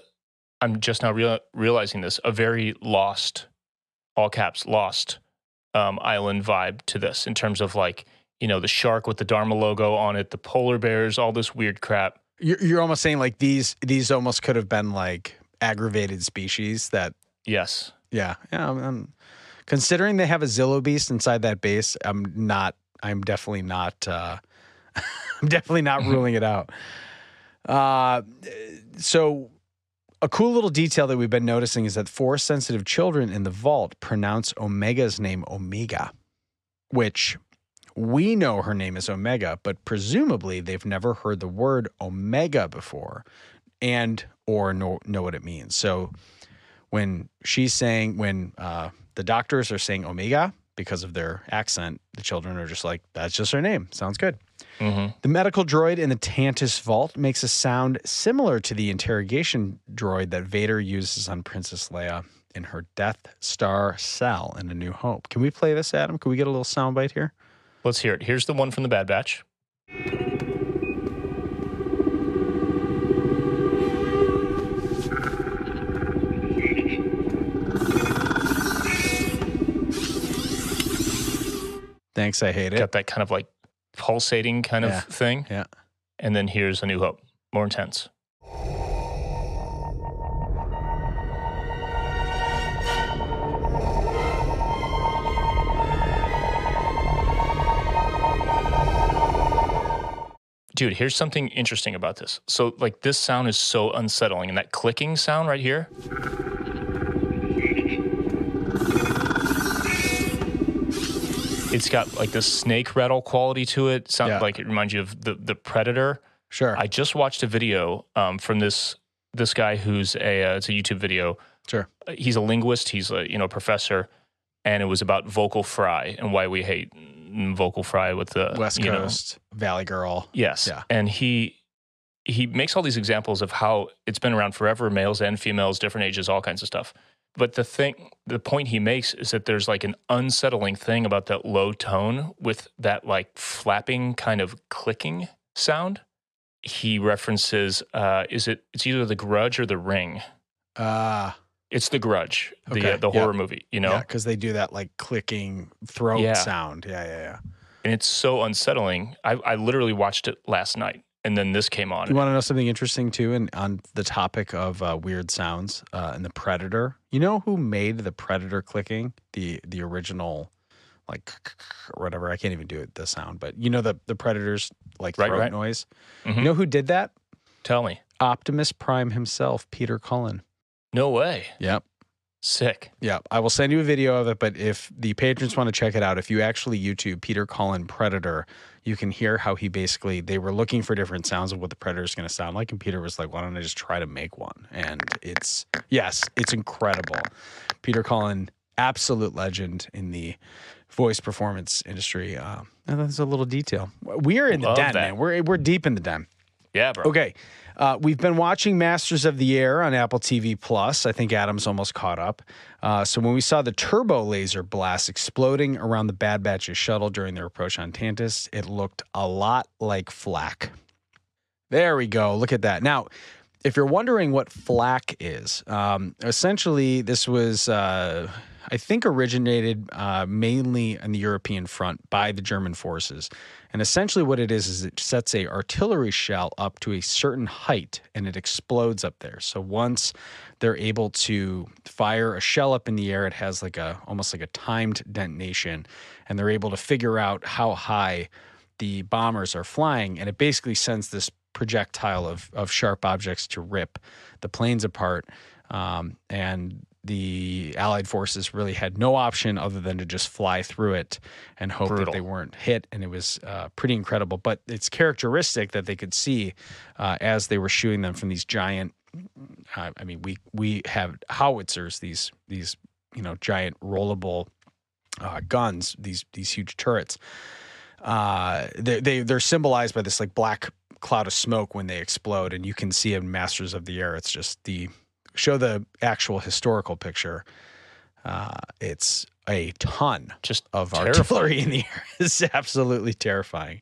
I'm just now realizing this, a very lost, all caps, lost island vibe to this, in terms of, like, you know, the shark with the Dharma logo on it, the polar bears, all this weird crap. You're almost saying, like, these almost could have been, like, aggravated species that. Yes. Yeah. I'm considering they have a Zillo beast inside that base, I'm definitely not I'm definitely not ruling it out. So a cool little detail that we've been noticing is that Force-sensitive children in the vault pronounce Omega's name Omega, which we know her name is Omega, but presumably they've never heard the word Omega before or know what it means. So when the doctors are saying Omega, because of their accent, the children are just like, that's just her name. Sounds good. Mm-hmm. The medical droid in the Tantus vault makes a sound similar to the interrogation droid that Vader uses on Princess Leia in her Death Star cell in A New Hope. Can we play this, Adam? Can we get a little soundbite here? Let's hear it. Here's the one from the Bad Batch. Thanks, I hate it. Got that kind of like pulsating kind of thing. Yeah. And then here's A New Hope, more intense. Dude, here's something interesting about this. So, like, this sound is so unsettling, and that clicking sound right here. It's got like this snake rattle quality to it. Sounds like it reminds you of the Predator. Sure. I just watched a video from this guy who's it's a YouTube video. Sure. He's a linguist. He's a professor, and it was about vocal fry and why we hate vocal fry with the West Coast, Valley Girl. Yes. Yeah. And he makes all these examples of how it's been around forever, males and females, different ages, all kinds of stuff. But the point he makes is that there's like an unsettling thing about that low tone with that like flapping kind of clicking sound. He references, it's either The Grudge or The Ring. It's The Grudge, the horror movie, Yeah, because they do that like clicking throat sound. Yeah. And it's so unsettling. I literally watched it last night, and then this came on. You want to know something interesting too? And on the topic of weird sounds and the Predator, you know who made the Predator clicking? The original, like whatever. I can't even do the sound, but you know the Predator's like throat noise. Mm-hmm. You know who did that? Tell me. Optimus Prime himself, Peter Cullen. No way. Yep. Sick. Yeah, I will send you a video of it, but if the patrons want to check it out, if you actually YouTube Peter Cullen Predator, you can hear how they were looking for different sounds of what the Predator is going to sound like, and Peter was like, why don't I just try to make one? And it's incredible. Peter Cullen, absolute legend in the voice performance industry. And that's a little detail. We are in the den, man. We're deep in the den. Yeah, bro. Okay. We've been watching Masters of the Air on Apple TV Plus. I think Adam's almost caught up. So when we saw the turbo laser blast exploding around the Bad Batch's shuttle during their approach on Tantus, it looked a lot like flak. There we go. Look at that. Now, if you're wondering what flak is, essentially this was, I think, originated mainly on the European front by the German forces. And essentially what it is it sets a artillery shell up to a certain height and it explodes up there. So once they're able to fire a shell up in the air, it has almost like a timed detonation, and they're able to figure out how high the bombers are flying, and it basically sends this projectile of sharp objects to rip the planes apart. And the Allied forces really had no option other than to just fly through it and hope that they weren't hit. And it was pretty incredible. But it's characteristic that they could see as they were shooting them from these giant. We have howitzers, these giant rollable guns, these huge turrets. They're symbolized by this like black cloud of smoke when they explode, and you can see in Masters of the Air. It's just show the actual historical picture. It's a ton of artillery in the air. It's absolutely terrifying.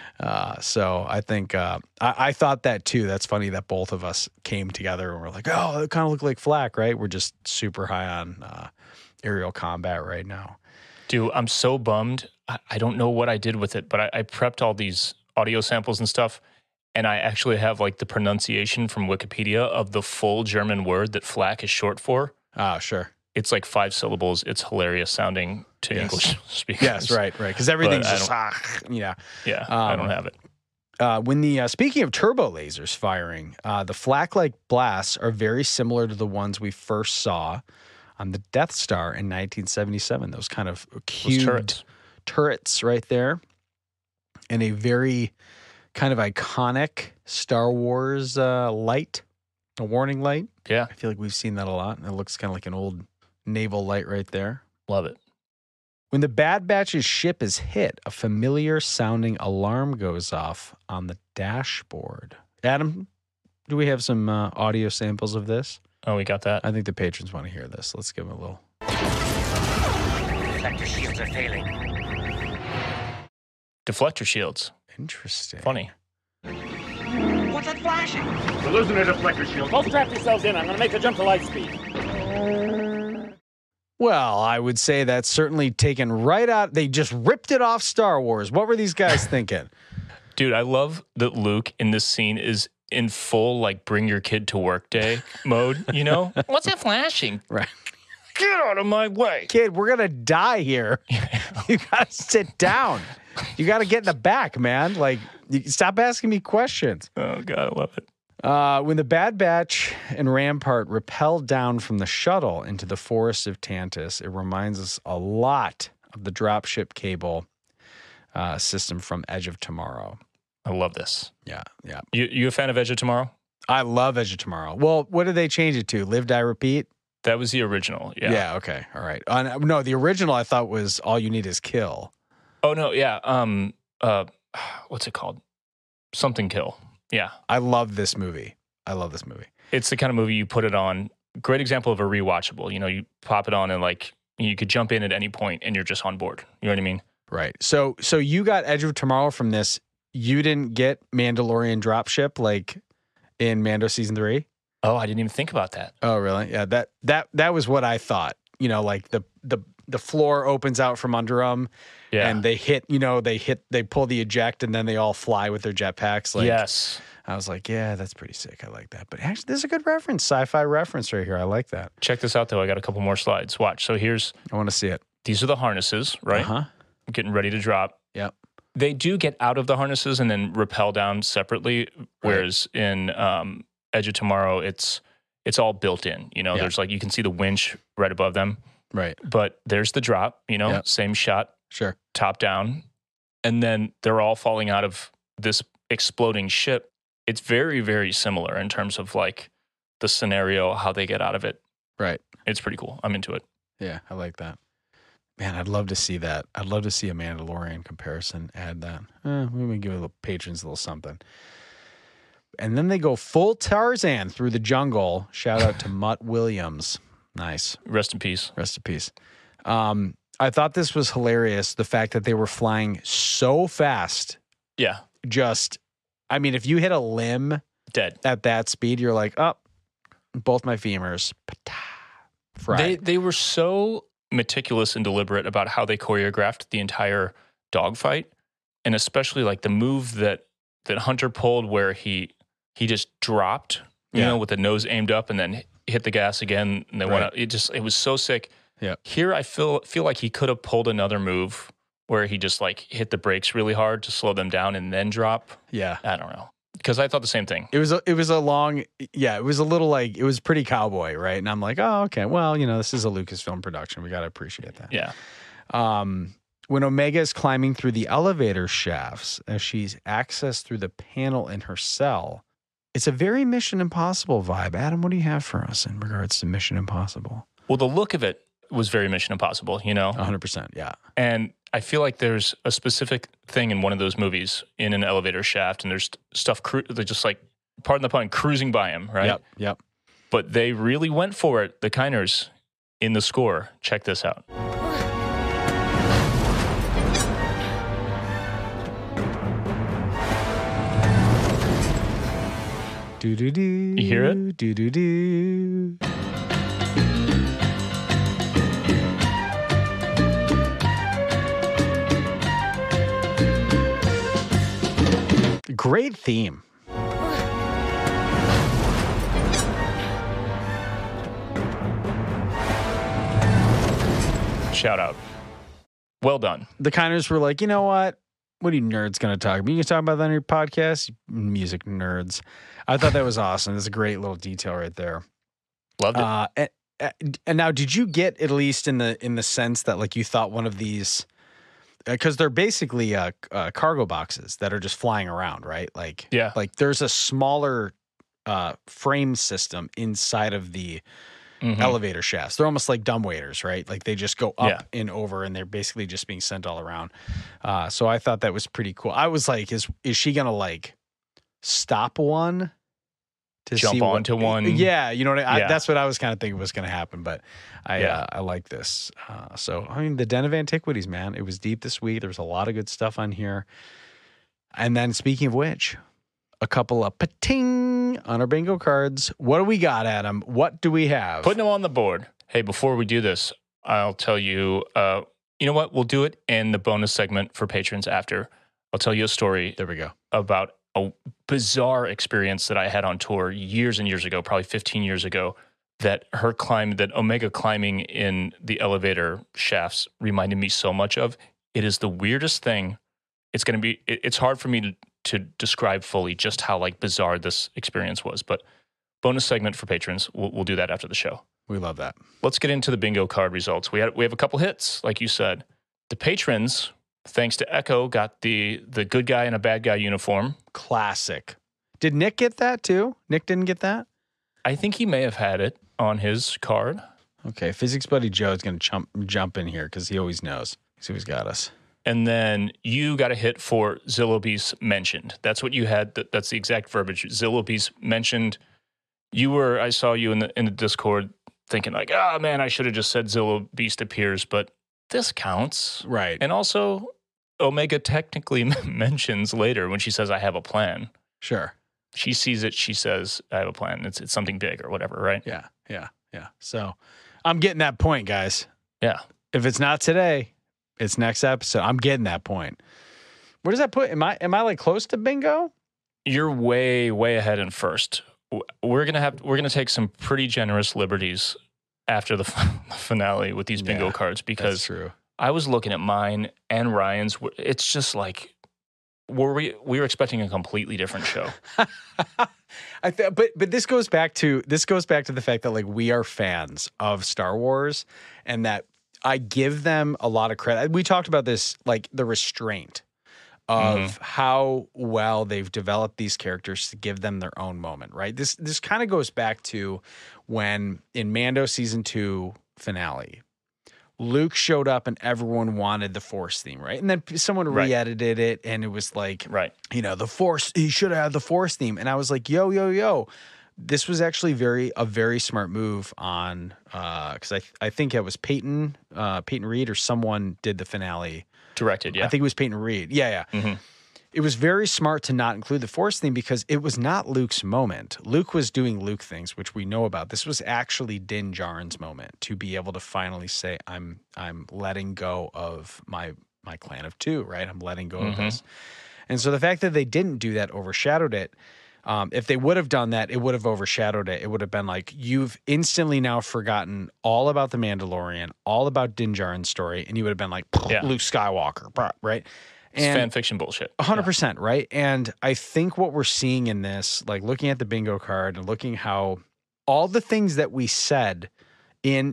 So I think I thought that too. That's funny that both of us came together and we're like, oh, it kind of looked like flak, right? We're just super high on aerial combat right now. Dude, I'm so bummed. I don't know what I did with it, but I prepped all these audio samples and stuff. And I actually have like the pronunciation from Wikipedia of the full German word that flak is short for. Oh, sure. It's like 5 syllables. It's hilarious sounding to English speakers. Yes, right. Because everything's just, Yeah, I don't have it. When speaking of turbo lasers firing, the flak-like blasts are very similar to the ones we first saw on the Death Star in 1977. Those kind of cubed turrets right there. And a very kind of iconic Star Wars light, a warning light. Yeah. I feel like we've seen that a lot. It looks kind of like an old naval light right there. Love it. When the Bad Batch's ship is hit, a familiar sounding alarm goes off on the dashboard. Adam, do we have some audio samples of this? Oh, we got that. I think the patrons want to hear this. Let's give them a little. Deflector shields are failing. Deflector shields. Interesting. Funny. What's that flashing? We're losing a deflector shield. Both strap yourselves in. I'm going to make a jump to light speed. Well, I would say that's certainly taken right out. They just ripped it off Star Wars. What were these guys thinking? Dude, I love that Luke in this scene is in full, like, bring your kid to work day mode, you know? What's that flashing? Right. Get out of my way. Kid, we're going to die here. You got to sit down. You got to get in the back, man. Like, stop asking me questions. Oh, God, I love it. When the Bad Batch and Rampart rappel down from the shuttle into the forest of Tantus, it reminds us a lot of the dropship cable system from Edge of Tomorrow. I love this. Yeah. You a fan of Edge of Tomorrow? I love Edge of Tomorrow. Well, what did they change it to? Live, Die, Repeat? That was the original, yeah. Yeah, okay, all right. No, the original I thought was All You Need Is Kill. Oh, no, yeah. What's it called? Something Kill. Yeah. I love this movie. It's the kind of movie you put it on. Great example of a rewatchable. You know, you pop it on and like you could jump in at any point and you're just on board. You know what I mean? Right. So you got Edge of Tomorrow from this. You didn't get Mandalorian dropship like in Mando season 3? Oh, I didn't even think about that. Oh, really? Yeah. That was what I thought. You know, like the floor opens out from under them. Yeah. And they pull the eject and then they all fly with their jetpacks. Like, yes. I was like, yeah, that's pretty sick. I like that. But actually, there's a good reference, sci-fi reference right here. I like that. Check this out, though. I got a couple more slides. Watch. So I want to see it. These are the harnesses, right? Uh-huh. Getting ready to drop. Yep. They do get out of the harnesses and then rappel down separately, whereas in Edge of Tomorrow, it's all built in. You know, there's like, you can see the winch right above them. Right. But there's the drop, you know, same shot. Sure. Top down. And then they're all falling out of this exploding ship. It's very, very similar in terms of like the scenario, how they get out of it. Right. It's pretty cool. I'm into it. Yeah, I like that. Man, I'd love to see that. I'd love to see a Mandalorian comparison. Add that. We give the patrons a little something. And then they go full Tarzan through the jungle. Shout out to Mutt Williams. Nice. Rest in peace. Rest in peace. I thought this was hilarious. The fact that they were flying so fast. Yeah. I mean, if you hit a limb dead at that speed, you're like, oh, both my femurs. Fried. They were so meticulous and deliberate about how they choreographed the entire dogfight. And especially like the move that Hunter pulled where he just dropped, you know, with the nose aimed up and then hit the gas again and they went out. It was so sick. Yeah. Here I feel like he could have pulled another move where he just like hit the brakes really hard to slow them down and then drop. Yeah. I don't know. Because I thought the same thing. It was a little like, it was pretty cowboy, right? And I'm like, oh, okay. Well, you know, this is a Lucasfilm production. We got to appreciate that. Yeah. When Omega is climbing through the elevator shafts, as she's accessed through the panel in her cell, it's a very Mission Impossible vibe. Adam, what do you have for us in regards to Mission Impossible? Well, the look of it was very Mission Impossible, you know? 100%, yeah. And I feel like there's a specific thing in one of those movies in an elevator shaft, and there's stuff they're just like, pardon the pun, cruising by him, right? Yep. But they really went for it, the Kiners, in the score. Check this out. Do-do-do. You hear it? Do-do-do. Great theme. Shout out. Well done. The Kiners were like, you know what? What are you nerds going to talk about? You can talk about that on your podcast? Music nerds. I thought that was awesome. It's a great little detail right there. Loved it. And now, did you get, at least in the sense that like you thought one of these, because they're basically cargo boxes that are just flying around, right? Like, yeah. Like there's a smaller frame system inside of the elevator shafts. They're almost like dumbwaiters, right? Like they just go up and over, and they're basically just being sent all around. So I thought that was pretty cool. I was like, is she gonna like stop one to jump onto one? Yeah, you know what that's what I was kind of thinking was gonna happen. But I like this. So I mean, the Den of Antiquities, man, it was deep this week. There was a lot of good stuff on here. And then speaking of which, a couple of pating on our bingo cards. What do we got, Adam? What do we have? Putting them on the board. Hey, before we do this, I'll tell you, you know what? We'll do it in the bonus segment for patrons after. I'll tell you a story. There we go. About a bizarre experience that I had on tour years and years ago, probably 15 years ago, that Omega climbing in the elevator shafts reminded me so much of. It is the weirdest thing. It's hard for me to describe fully just how like bizarre this experience was, but bonus segment for patrons. We'll do that after the show. We love that. Let's get into the bingo card results. We have a couple hits, like you said. The patrons, thanks to Echo, got the good guy and a bad guy uniform. Classic. Did Nick get that too? Nick didn't get that? I think he may have had it on his card. Okay, Physics Buddy Joe is going to jump in here because he always knows. He's always got us. And then you got a hit for Zillow Beast mentioned. That's what you had. That's the exact verbiage. Zillow Beast mentioned. I saw you in the Discord thinking like, oh man, I should have just said Zillow Beast appears, but this counts. Right. And also Omega technically mentions later when she says, I have a plan. Sure. She sees it. She says, I have a plan. It's something big or whatever, right? Yeah. So I'm getting that point, guys. Yeah. If it's not today, it's next episode. I'm getting that point. Where does that put? Am I like close to bingo? You're way, way ahead in first. We're gonna take some pretty generous liberties after the finale with these bingo cards because that's true. I was looking at mine and Ryan's. It's just like we were expecting a completely different show. But this goes back to the fact that like we are fans of Star Wars and that I give them a lot of credit. We talked about this, like the restraint of how well they've developed these characters to give them their own moment, right? This kind of goes back to when in Mando season 2 finale, Luke showed up and everyone wanted the Force theme, right? And then someone re-edited it and it was like, the Force, he should have had the Force theme. And I was like, yo. This was actually a very smart move on, because I think it was Peyton Reed or someone did the finale. Directed, yeah. I think it was Peyton Reed. Yeah. Mm-hmm. It was very smart to not include the Force theme because it was not Luke's moment. Luke was doing Luke things, which we know about. This was actually Din Djarin's moment to be able to finally say, I'm letting go of my clan of 2, right? I'm letting go of this. And so the fact that they didn't do that overshadowed it. If they would have done that, it would have overshadowed it. It would have been like, you've instantly now forgotten all about The Mandalorian, all about Din Djarin's story, and you would have been like, Luke Skywalker, right? It's fan fiction bullshit. 100%, right? And I think what we're seeing in this, like looking at the bingo card and looking how all the things that we said in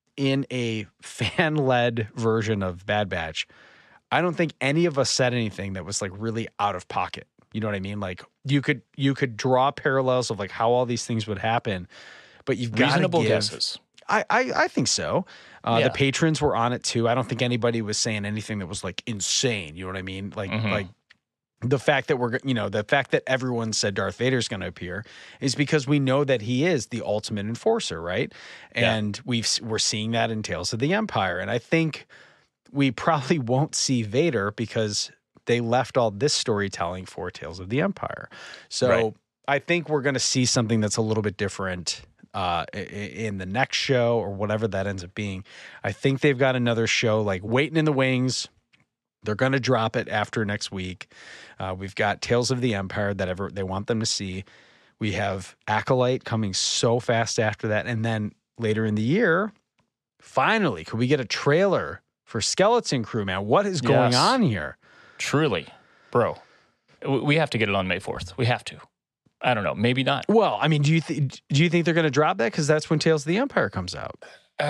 a fan-led version of Bad Batch, I don't think any of us said anything that was like really out of pocket. You know what I mean? Like you could draw parallels of like how all these things would happen, but you've got reasonable guesses. I think so. The patrons were on it too. I don't think anybody was saying anything that was like insane. You know what I mean? Like like the fact that the fact that everyone said Darth Vader's going to appear is because we know that he is the ultimate enforcer, right? And we're seeing that in Tales of the Empire, and I think we probably won't see Vader because they left all this storytelling for Tales of the Empire. So I think we're going to see something that's a little bit different in the next show or whatever that ends up being. I think they've got another show like waiting in the wings. They're going to drop it after next week. We've got Tales of the Empire that they want them to see. We have Acolyte coming so fast after that. And then later in the year, finally, could we get a trailer for Skeleton Crew, man? What is going on here? Truly, bro, we have to get it on May 4th. We have to. I don't know. Maybe not. Well, I mean, do you think they're going to drop that? Because that's when Tales of the Empire comes out.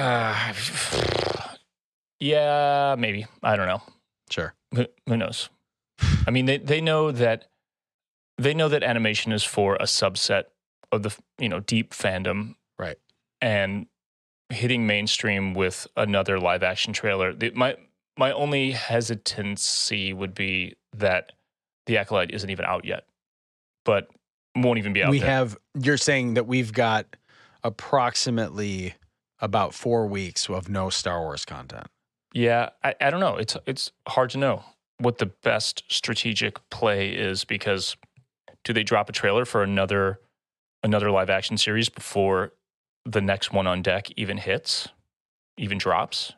Yeah, maybe. I don't know. Sure. Who knows? I mean, they know that animation is for a subset of the deep fandom, right? And hitting mainstream with another live action trailer. My only hesitancy would be that The Acolyte isn't even out yet, but won't even be out. You're saying that we've got approximately about 4 weeks of no Star Wars content. Yeah, I don't know. It's hard to know what the best strategic play is, because do they drop a trailer for another live action series before the next one on deck even hits? even drops.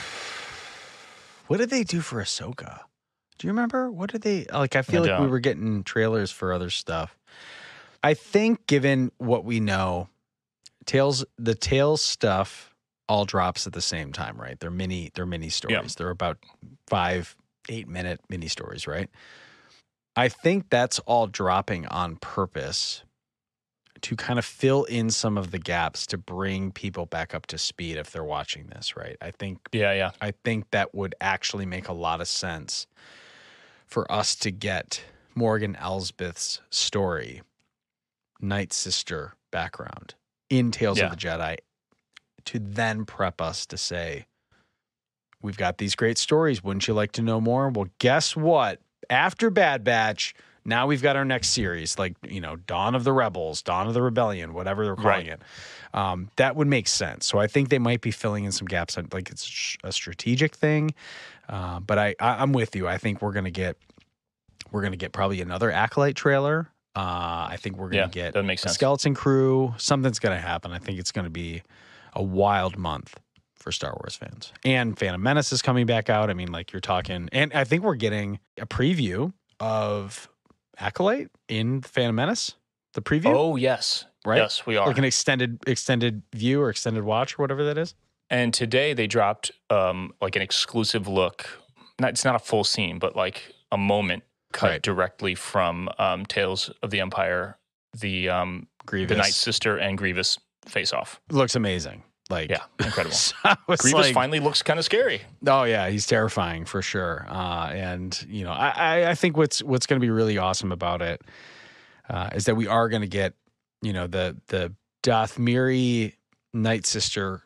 What did they do for Ahsoka? Do you remember? What did they like? I feel like we were getting trailers for other stuff. I think, given what we know, the Tales stuff all drops at the same time, right? They're mini stories. Yeah. They're about 5-8 minute mini stories, right? I think that's all dropping on purpose to kind of fill in some of the gaps to bring people back up to speed if they're watching this, right? I think that would actually make a lot of sense for us to get Morgan Elsbeth's story, Night Sister background in Tales of the Jedi, to then prep us to say, we've got these great stories. Wouldn't you like to know more? Well, guess what? After Bad Batch, now we've got our next series, like, Dawn of the Rebels, Dawn of the Rebellion, whatever they're calling it. That would make sense. So I think they might be filling in some gaps. Like, it's a strategic thing. But I'm with you. I think we're gonna get probably another Acolyte trailer. I think we're gonna get a Skeleton Crew. Something's gonna happen. I think it's gonna be a wild month for Star Wars fans. And Phantom Menace is coming back out. I mean, like, you're talking, and I think we're getting a preview of Acolyte in Phantom Menace. The preview. Oh yes, right. Yes, we are. Like an extended view or extended watch or whatever that is. And today they dropped like an exclusive look. It's not a full scene, but like a moment cut directly from Tales of the Empire, the Night Sister and Grievous face off. Looks amazing. Like, yeah, incredible. Grievous finally looks kind of scary. Oh yeah, he's terrifying for sure. And I think what's going to be really awesome about it is that we are going to get the Dathmiri Night Sister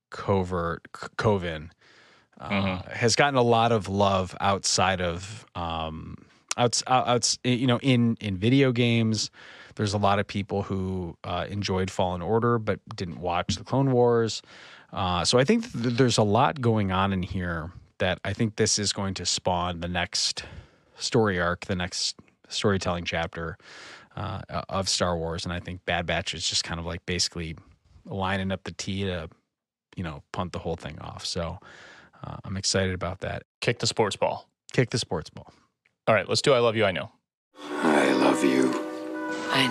Coven has gotten a lot of love outside of in video games. There's a lot of people who enjoyed Fallen Order but didn't watch the Clone Wars. So I think there's a lot going on in here that I think this is going to spawn the next story arc, the next storytelling chapter of Star Wars. And I think Bad Batch is just kind of like basically lining up the tee to, punt the whole thing off. So I'm excited about that. Kick the sports ball. Kick the sports ball. All right, let's do I Love You, I Know. I love you. I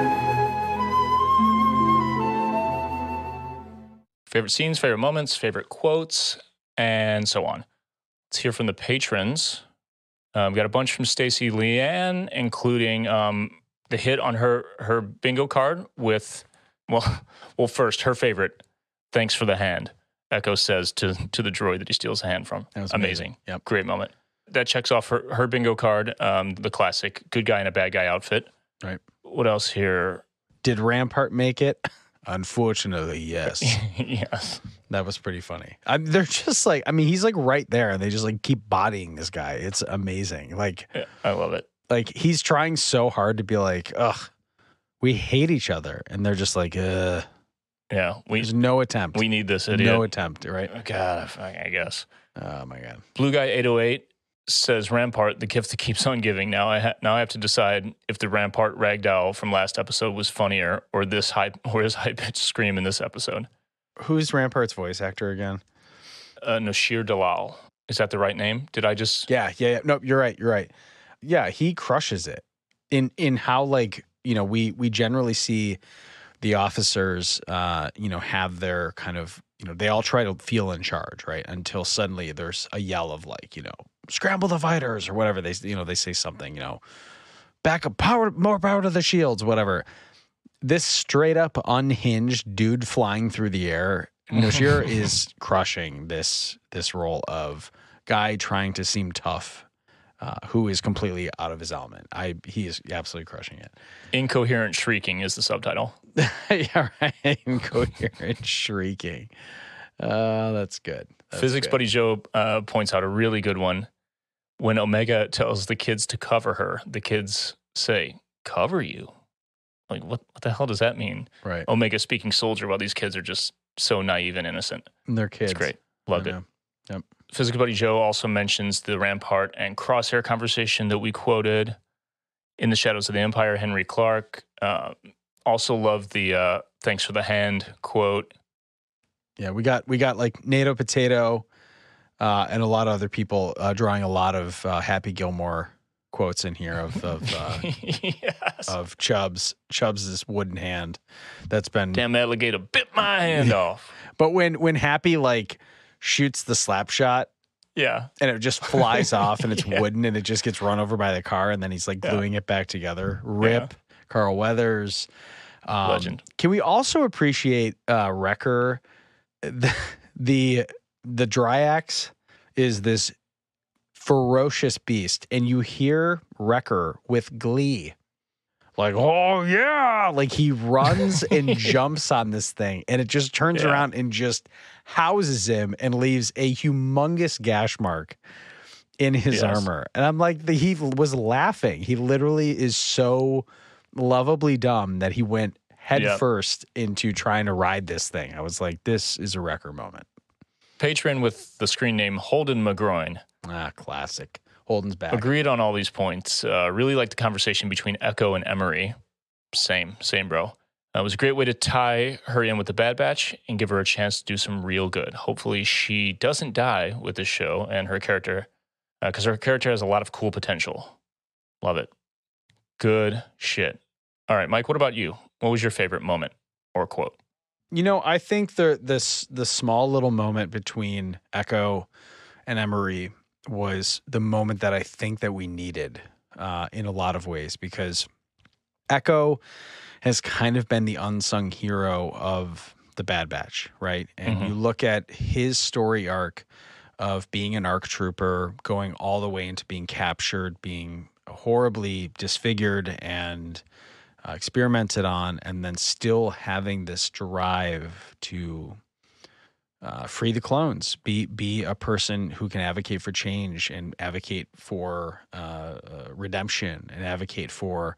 know. Favorite scenes, favorite moments, favorite quotes, and so on. Let's hear from the patrons. We got a bunch from Stacy Leanne, including the hit on her bingo card with, well, first, her favorite, thanks for the hand, Echo says to the droid that he steals the hand from. That was amazing. Yep. Great moment. That checks off her bingo card, the classic good guy in a bad guy outfit. Right. What else here? Did Rampart make it? Unfortunately, yes. Yes. That was pretty funny. They're just like, he's like right there and they just like keep bodying this guy. It's amazing. Like, yeah, I love it. Like, he's trying so hard to be like, ugh, we hate each other. And they're just like, yeah. There's no attempt. We need this idiot. No attempt, right? God, I guess. Oh, my God. Blue Guy 808 says Rampart, the gift that keeps on giving. Now I have to decide if the Rampart ragdoll from last episode was funnier or his high-pitched scream in this episode. Who's Rampart's voice actor again? Noshir Dalal. Is that the right name? Did I just... Yeah. No, you're right. Yeah, he crushes it in how, like, we generally see the officers, have their kind of, they all try to feel in charge, right? Until suddenly there's a yell of like, scramble the fighters or whatever they say something, back up, more power to the shields, whatever. This straight up unhinged dude flying through the air, Noshir is crushing this role of guy trying to seem tough, who is completely out of his element. He is absolutely crushing it. Incoherent shrieking is the subtitle. Yeah, right. Incoherent shrieking. That's good. Physics good. Buddy Joe points out a really good one. When Omega tells the kids to cover her, the kids say, "Cover you?" Like, what the hell does that mean? Right. Omega speaking soldier while these kids are just so naive and innocent. And they're kids. It's great. Loved it. Yep. Physics Buddy Joe also mentions the Rampart and Crosshair conversation that we quoted in The Shadows of the Empire, Henry Clark. Also loved the thanks for the hand quote. Yeah, we got like NATO Potato and a lot of other people drawing a lot of Happy Gilmore quotes in here of Yes. of Chubbs' wooden hand. That's been Damn alligator bit my hand off. But when Happy like shoots the slap shot Yeah. and it just flies off and it's Yeah. wooden and it just gets run over by the car and then he's like gluing it back together. Rip, Carl Weathers. Legend. Can we also appreciate Wrecker? The Dryax is this ferocious beast, and you hear Wrecker with glee. Like, oh yeah, like he runs and jumps on this thing, and it just turns around and just houses him and leaves a humongous gash mark in his armor. And I'm like, he was laughing. He literally is so lovably dumb that he went head first into trying to ride this thing. I was like, this is a Wrecker moment. Patron with the screen name Holden McGroin. Ah, classic. Holden's back. Agreed on all these points. Really liked the conversation between Echo and Emery. Same, bro. It was a great way to tie her in with the Bad Batch and give her a chance to do some real good. Hopefully she doesn't die with this show and her character, because her character has a lot of cool potential. Love it. Good shit. All right, Mike, what about you? What was your favorite moment or quote? You know, I think the small little moment between Echo and Emery was the moment that I think that we needed in a lot of ways, because Echo has kind of been the unsung hero of the Bad Batch, right? And you look at his story arc of being an ARC trooper, going all the way into being captured, being horribly disfigured and experimented on, and then still having this drive to free the clones, be a person who can advocate for change and advocate for redemption and advocate for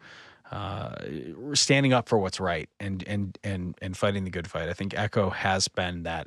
standing up for what's right and fighting the good fight. I think Echo has been that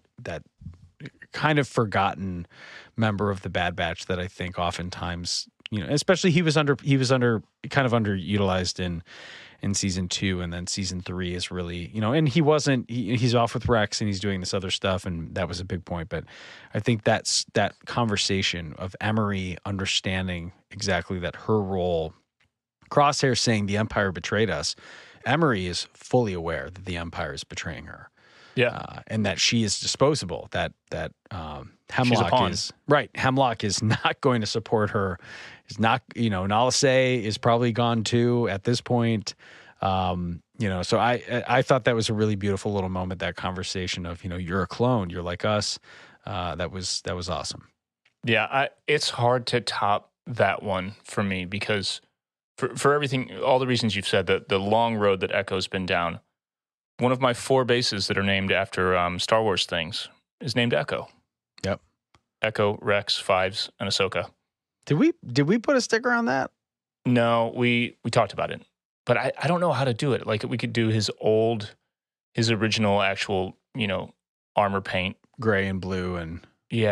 kind of forgotten member of the Bad Batch that I think oftentimes, you know, especially he was kind of underutilized in season 2, and then season 3 is really, you know, and he's off with Rex and he's doing this other stuff, and that was a big point. But I think that conversation of Emery understanding exactly that her role, Crosshair saying the Empire betrayed us, Emery is fully aware that the Empire is betraying her. Yeah. And that she is disposable, that Hemlock is right. Hemlock is not going to support her. Is not, you know, Nala Se is probably gone too at this point. You know, so I thought that was a really beautiful little moment, that conversation of, you know, you're a clone, you're like us. That was awesome. Yeah, it's hard to top that one for me, because for everything, all the reasons you've said, the long road that Echo's been down. One of my 4 bases that are named after Star Wars things is named Echo. Yep. Echo, Rex, Fives, and Ahsoka. Did we put a sticker on that? No, we talked about it, but I don't know how to do it. Like, we could do his original actual, you know, armor paint, gray and blue, and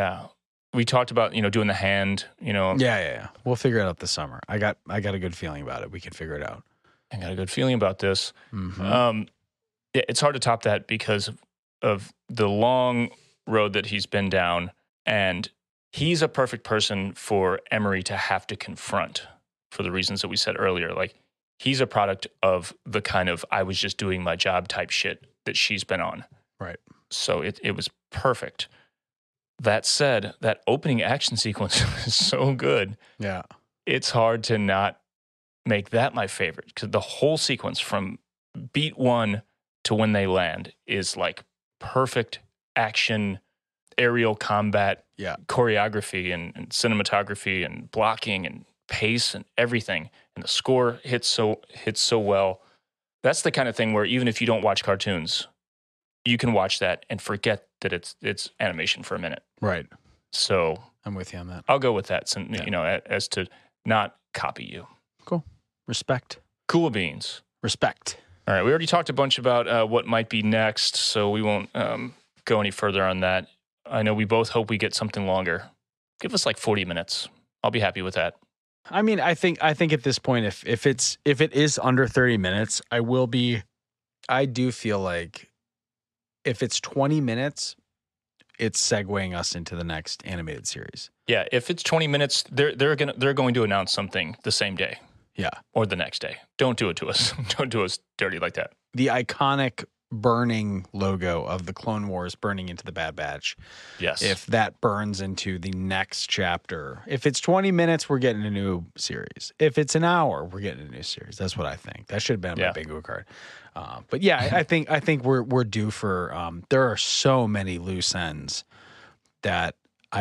we talked about, you know, doing the hand, you know. Yeah. We'll figure it out this summer. I got a good feeling about it. We can figure it out. I got a good feeling about this. Mm-hmm. Yeah, it's hard to top that because of the long road that he's been down, and he's a perfect person for Emery to have to confront for the reasons that we said earlier. Like, he's a product of the kind of I was just doing my job type shit that she's been on. Right. So it was perfect. That said, that opening action sequence is so good. Yeah. It's hard to not make that my favorite, because the whole sequence from beat 1 to when they land is like perfect action, aerial combat, choreography and cinematography and blocking and pace and everything. And the score hits so well. That's the kind of thing where even if you don't watch cartoons, you can watch that and forget that it's animation for a minute. Right. So I'm with you on that. I'll go with that. So, you know, as to not copy you. Cool. Respect. Cool beans. Respect. All right, we already talked a bunch about what might be next, so we won't go any further on that. I know we both hope we get something longer. Give us like 40 minutes. I'll be happy with that. I mean, I think at this point, if it is under 30 minutes, I do feel like if it's 20 minutes, it's segueing us into the next animated series. Yeah, if it's 20 minutes, they're going to announce something the same day. Yeah. Or the next day. Don't do it to us. Don't do us dirty like that. The iconic burning logo of the Clone Wars burning into the Bad Batch. Yes. If that burns into the next chapter. If it's 20 minutes, we're getting a new series. If it's an hour, we're getting a new series. That's what I think. That should have been my bingo card. But yeah, I think we're due for there are so many loose ends that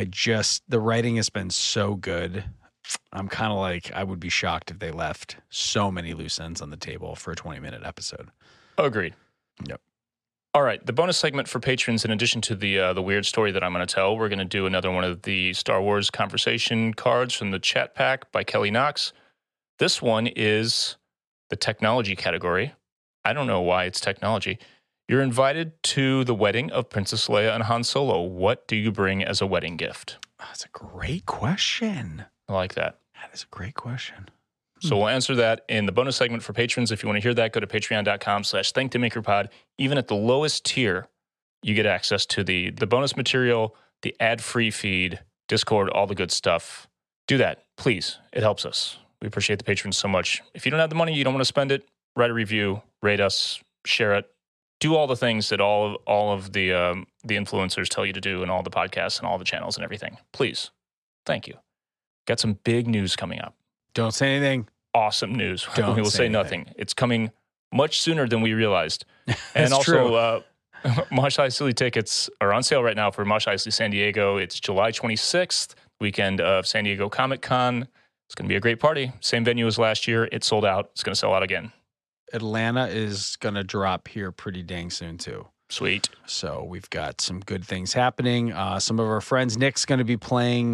the writing has been so good. I'm kind of like, I would be shocked if they left so many loose ends on the table for a 20-minute episode. Agreed. Yep. All right. The bonus segment for patrons, in addition to the weird story that I'm going to tell, we're going to do another one of the Star Wars conversation cards from the chat pack by Kelly Knox. This one is the technology category. I don't know why it's technology. You're invited to the wedding of Princess Leia and Han Solo. What do you bring as a wedding gift? That's a great question. I like that. That is a great question. So we'll answer that in the bonus segment for patrons. If you want to hear that, go to patreon.com/thankthemakerpod. Even at the lowest tier, you get access to the bonus material, the ad-free feed, Discord, all the good stuff. Do that, please. It helps us. We appreciate the patrons so much. If you don't have the money, you don't want to spend it, write a review, rate us, share it. Do all the things that all of the influencers tell you to do and all the podcasts and all the channels and everything. Please. Thank you. Got some big news coming up. Don't say anything. Awesome news. Don't we will say nothing. It's coming much sooner than we realized. And also, Mosh Isley tickets are on sale right now for Mosh Isley San Diego. It's July 26th, weekend of San Diego Comic-Con. It's going to be a great party. Same venue as last year. It sold out. It's going to sell out again. Atlanta is going to drop here pretty dang soon, too. Sweet. So we've got some good things happening. Some of our friends, Nick's going to be playing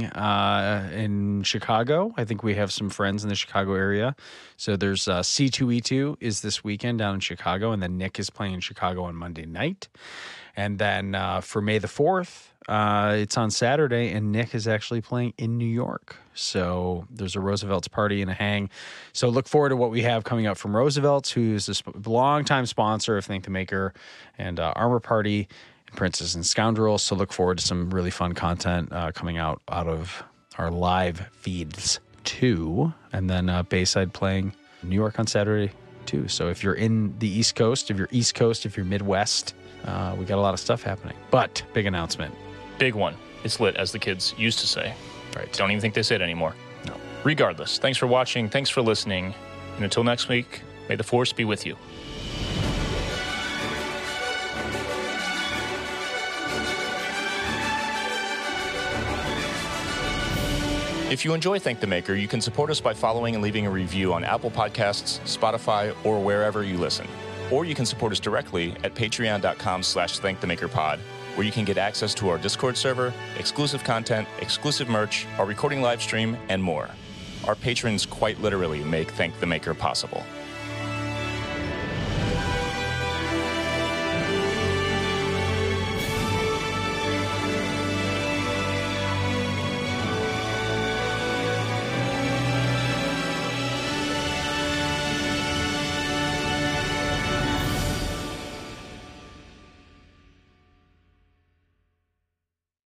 in Chicago. I think we have some friends in the Chicago area. So there's C2E2 is this weekend down in Chicago, and then Nick is playing in Chicago on Monday night. And then for May the 4th, it's on Saturday, and Nick is actually playing in New York. So there's a Roosevelt's party and a hang. So look forward to what we have coming up from Roosevelt's, who's a longtime sponsor of Thank the Maker and Armor Party and Princes and Scoundrels. So look forward to some really fun content coming out of our live feeds too. And then Bayside playing New York on Saturday too. So if you're in the East Coast, if you're East Coast, if you're Midwest, we got a lot of stuff happening. But big announcement. Big one. It's lit, as the kids used to say. Right. Don't even think they say it anymore. No. Regardless, thanks for watching. Thanks for listening. And until next week, may the Force be with you. If you enjoy Thank the Maker, you can support us by following and leaving a review on Apple Podcasts, Spotify, or wherever you listen. Or you can support us directly at patreon.com/thankthemakerpod, where you can get access to our Discord server, exclusive content, exclusive merch, our recording live stream, and more. Our patrons quite literally make Thank the Maker possible.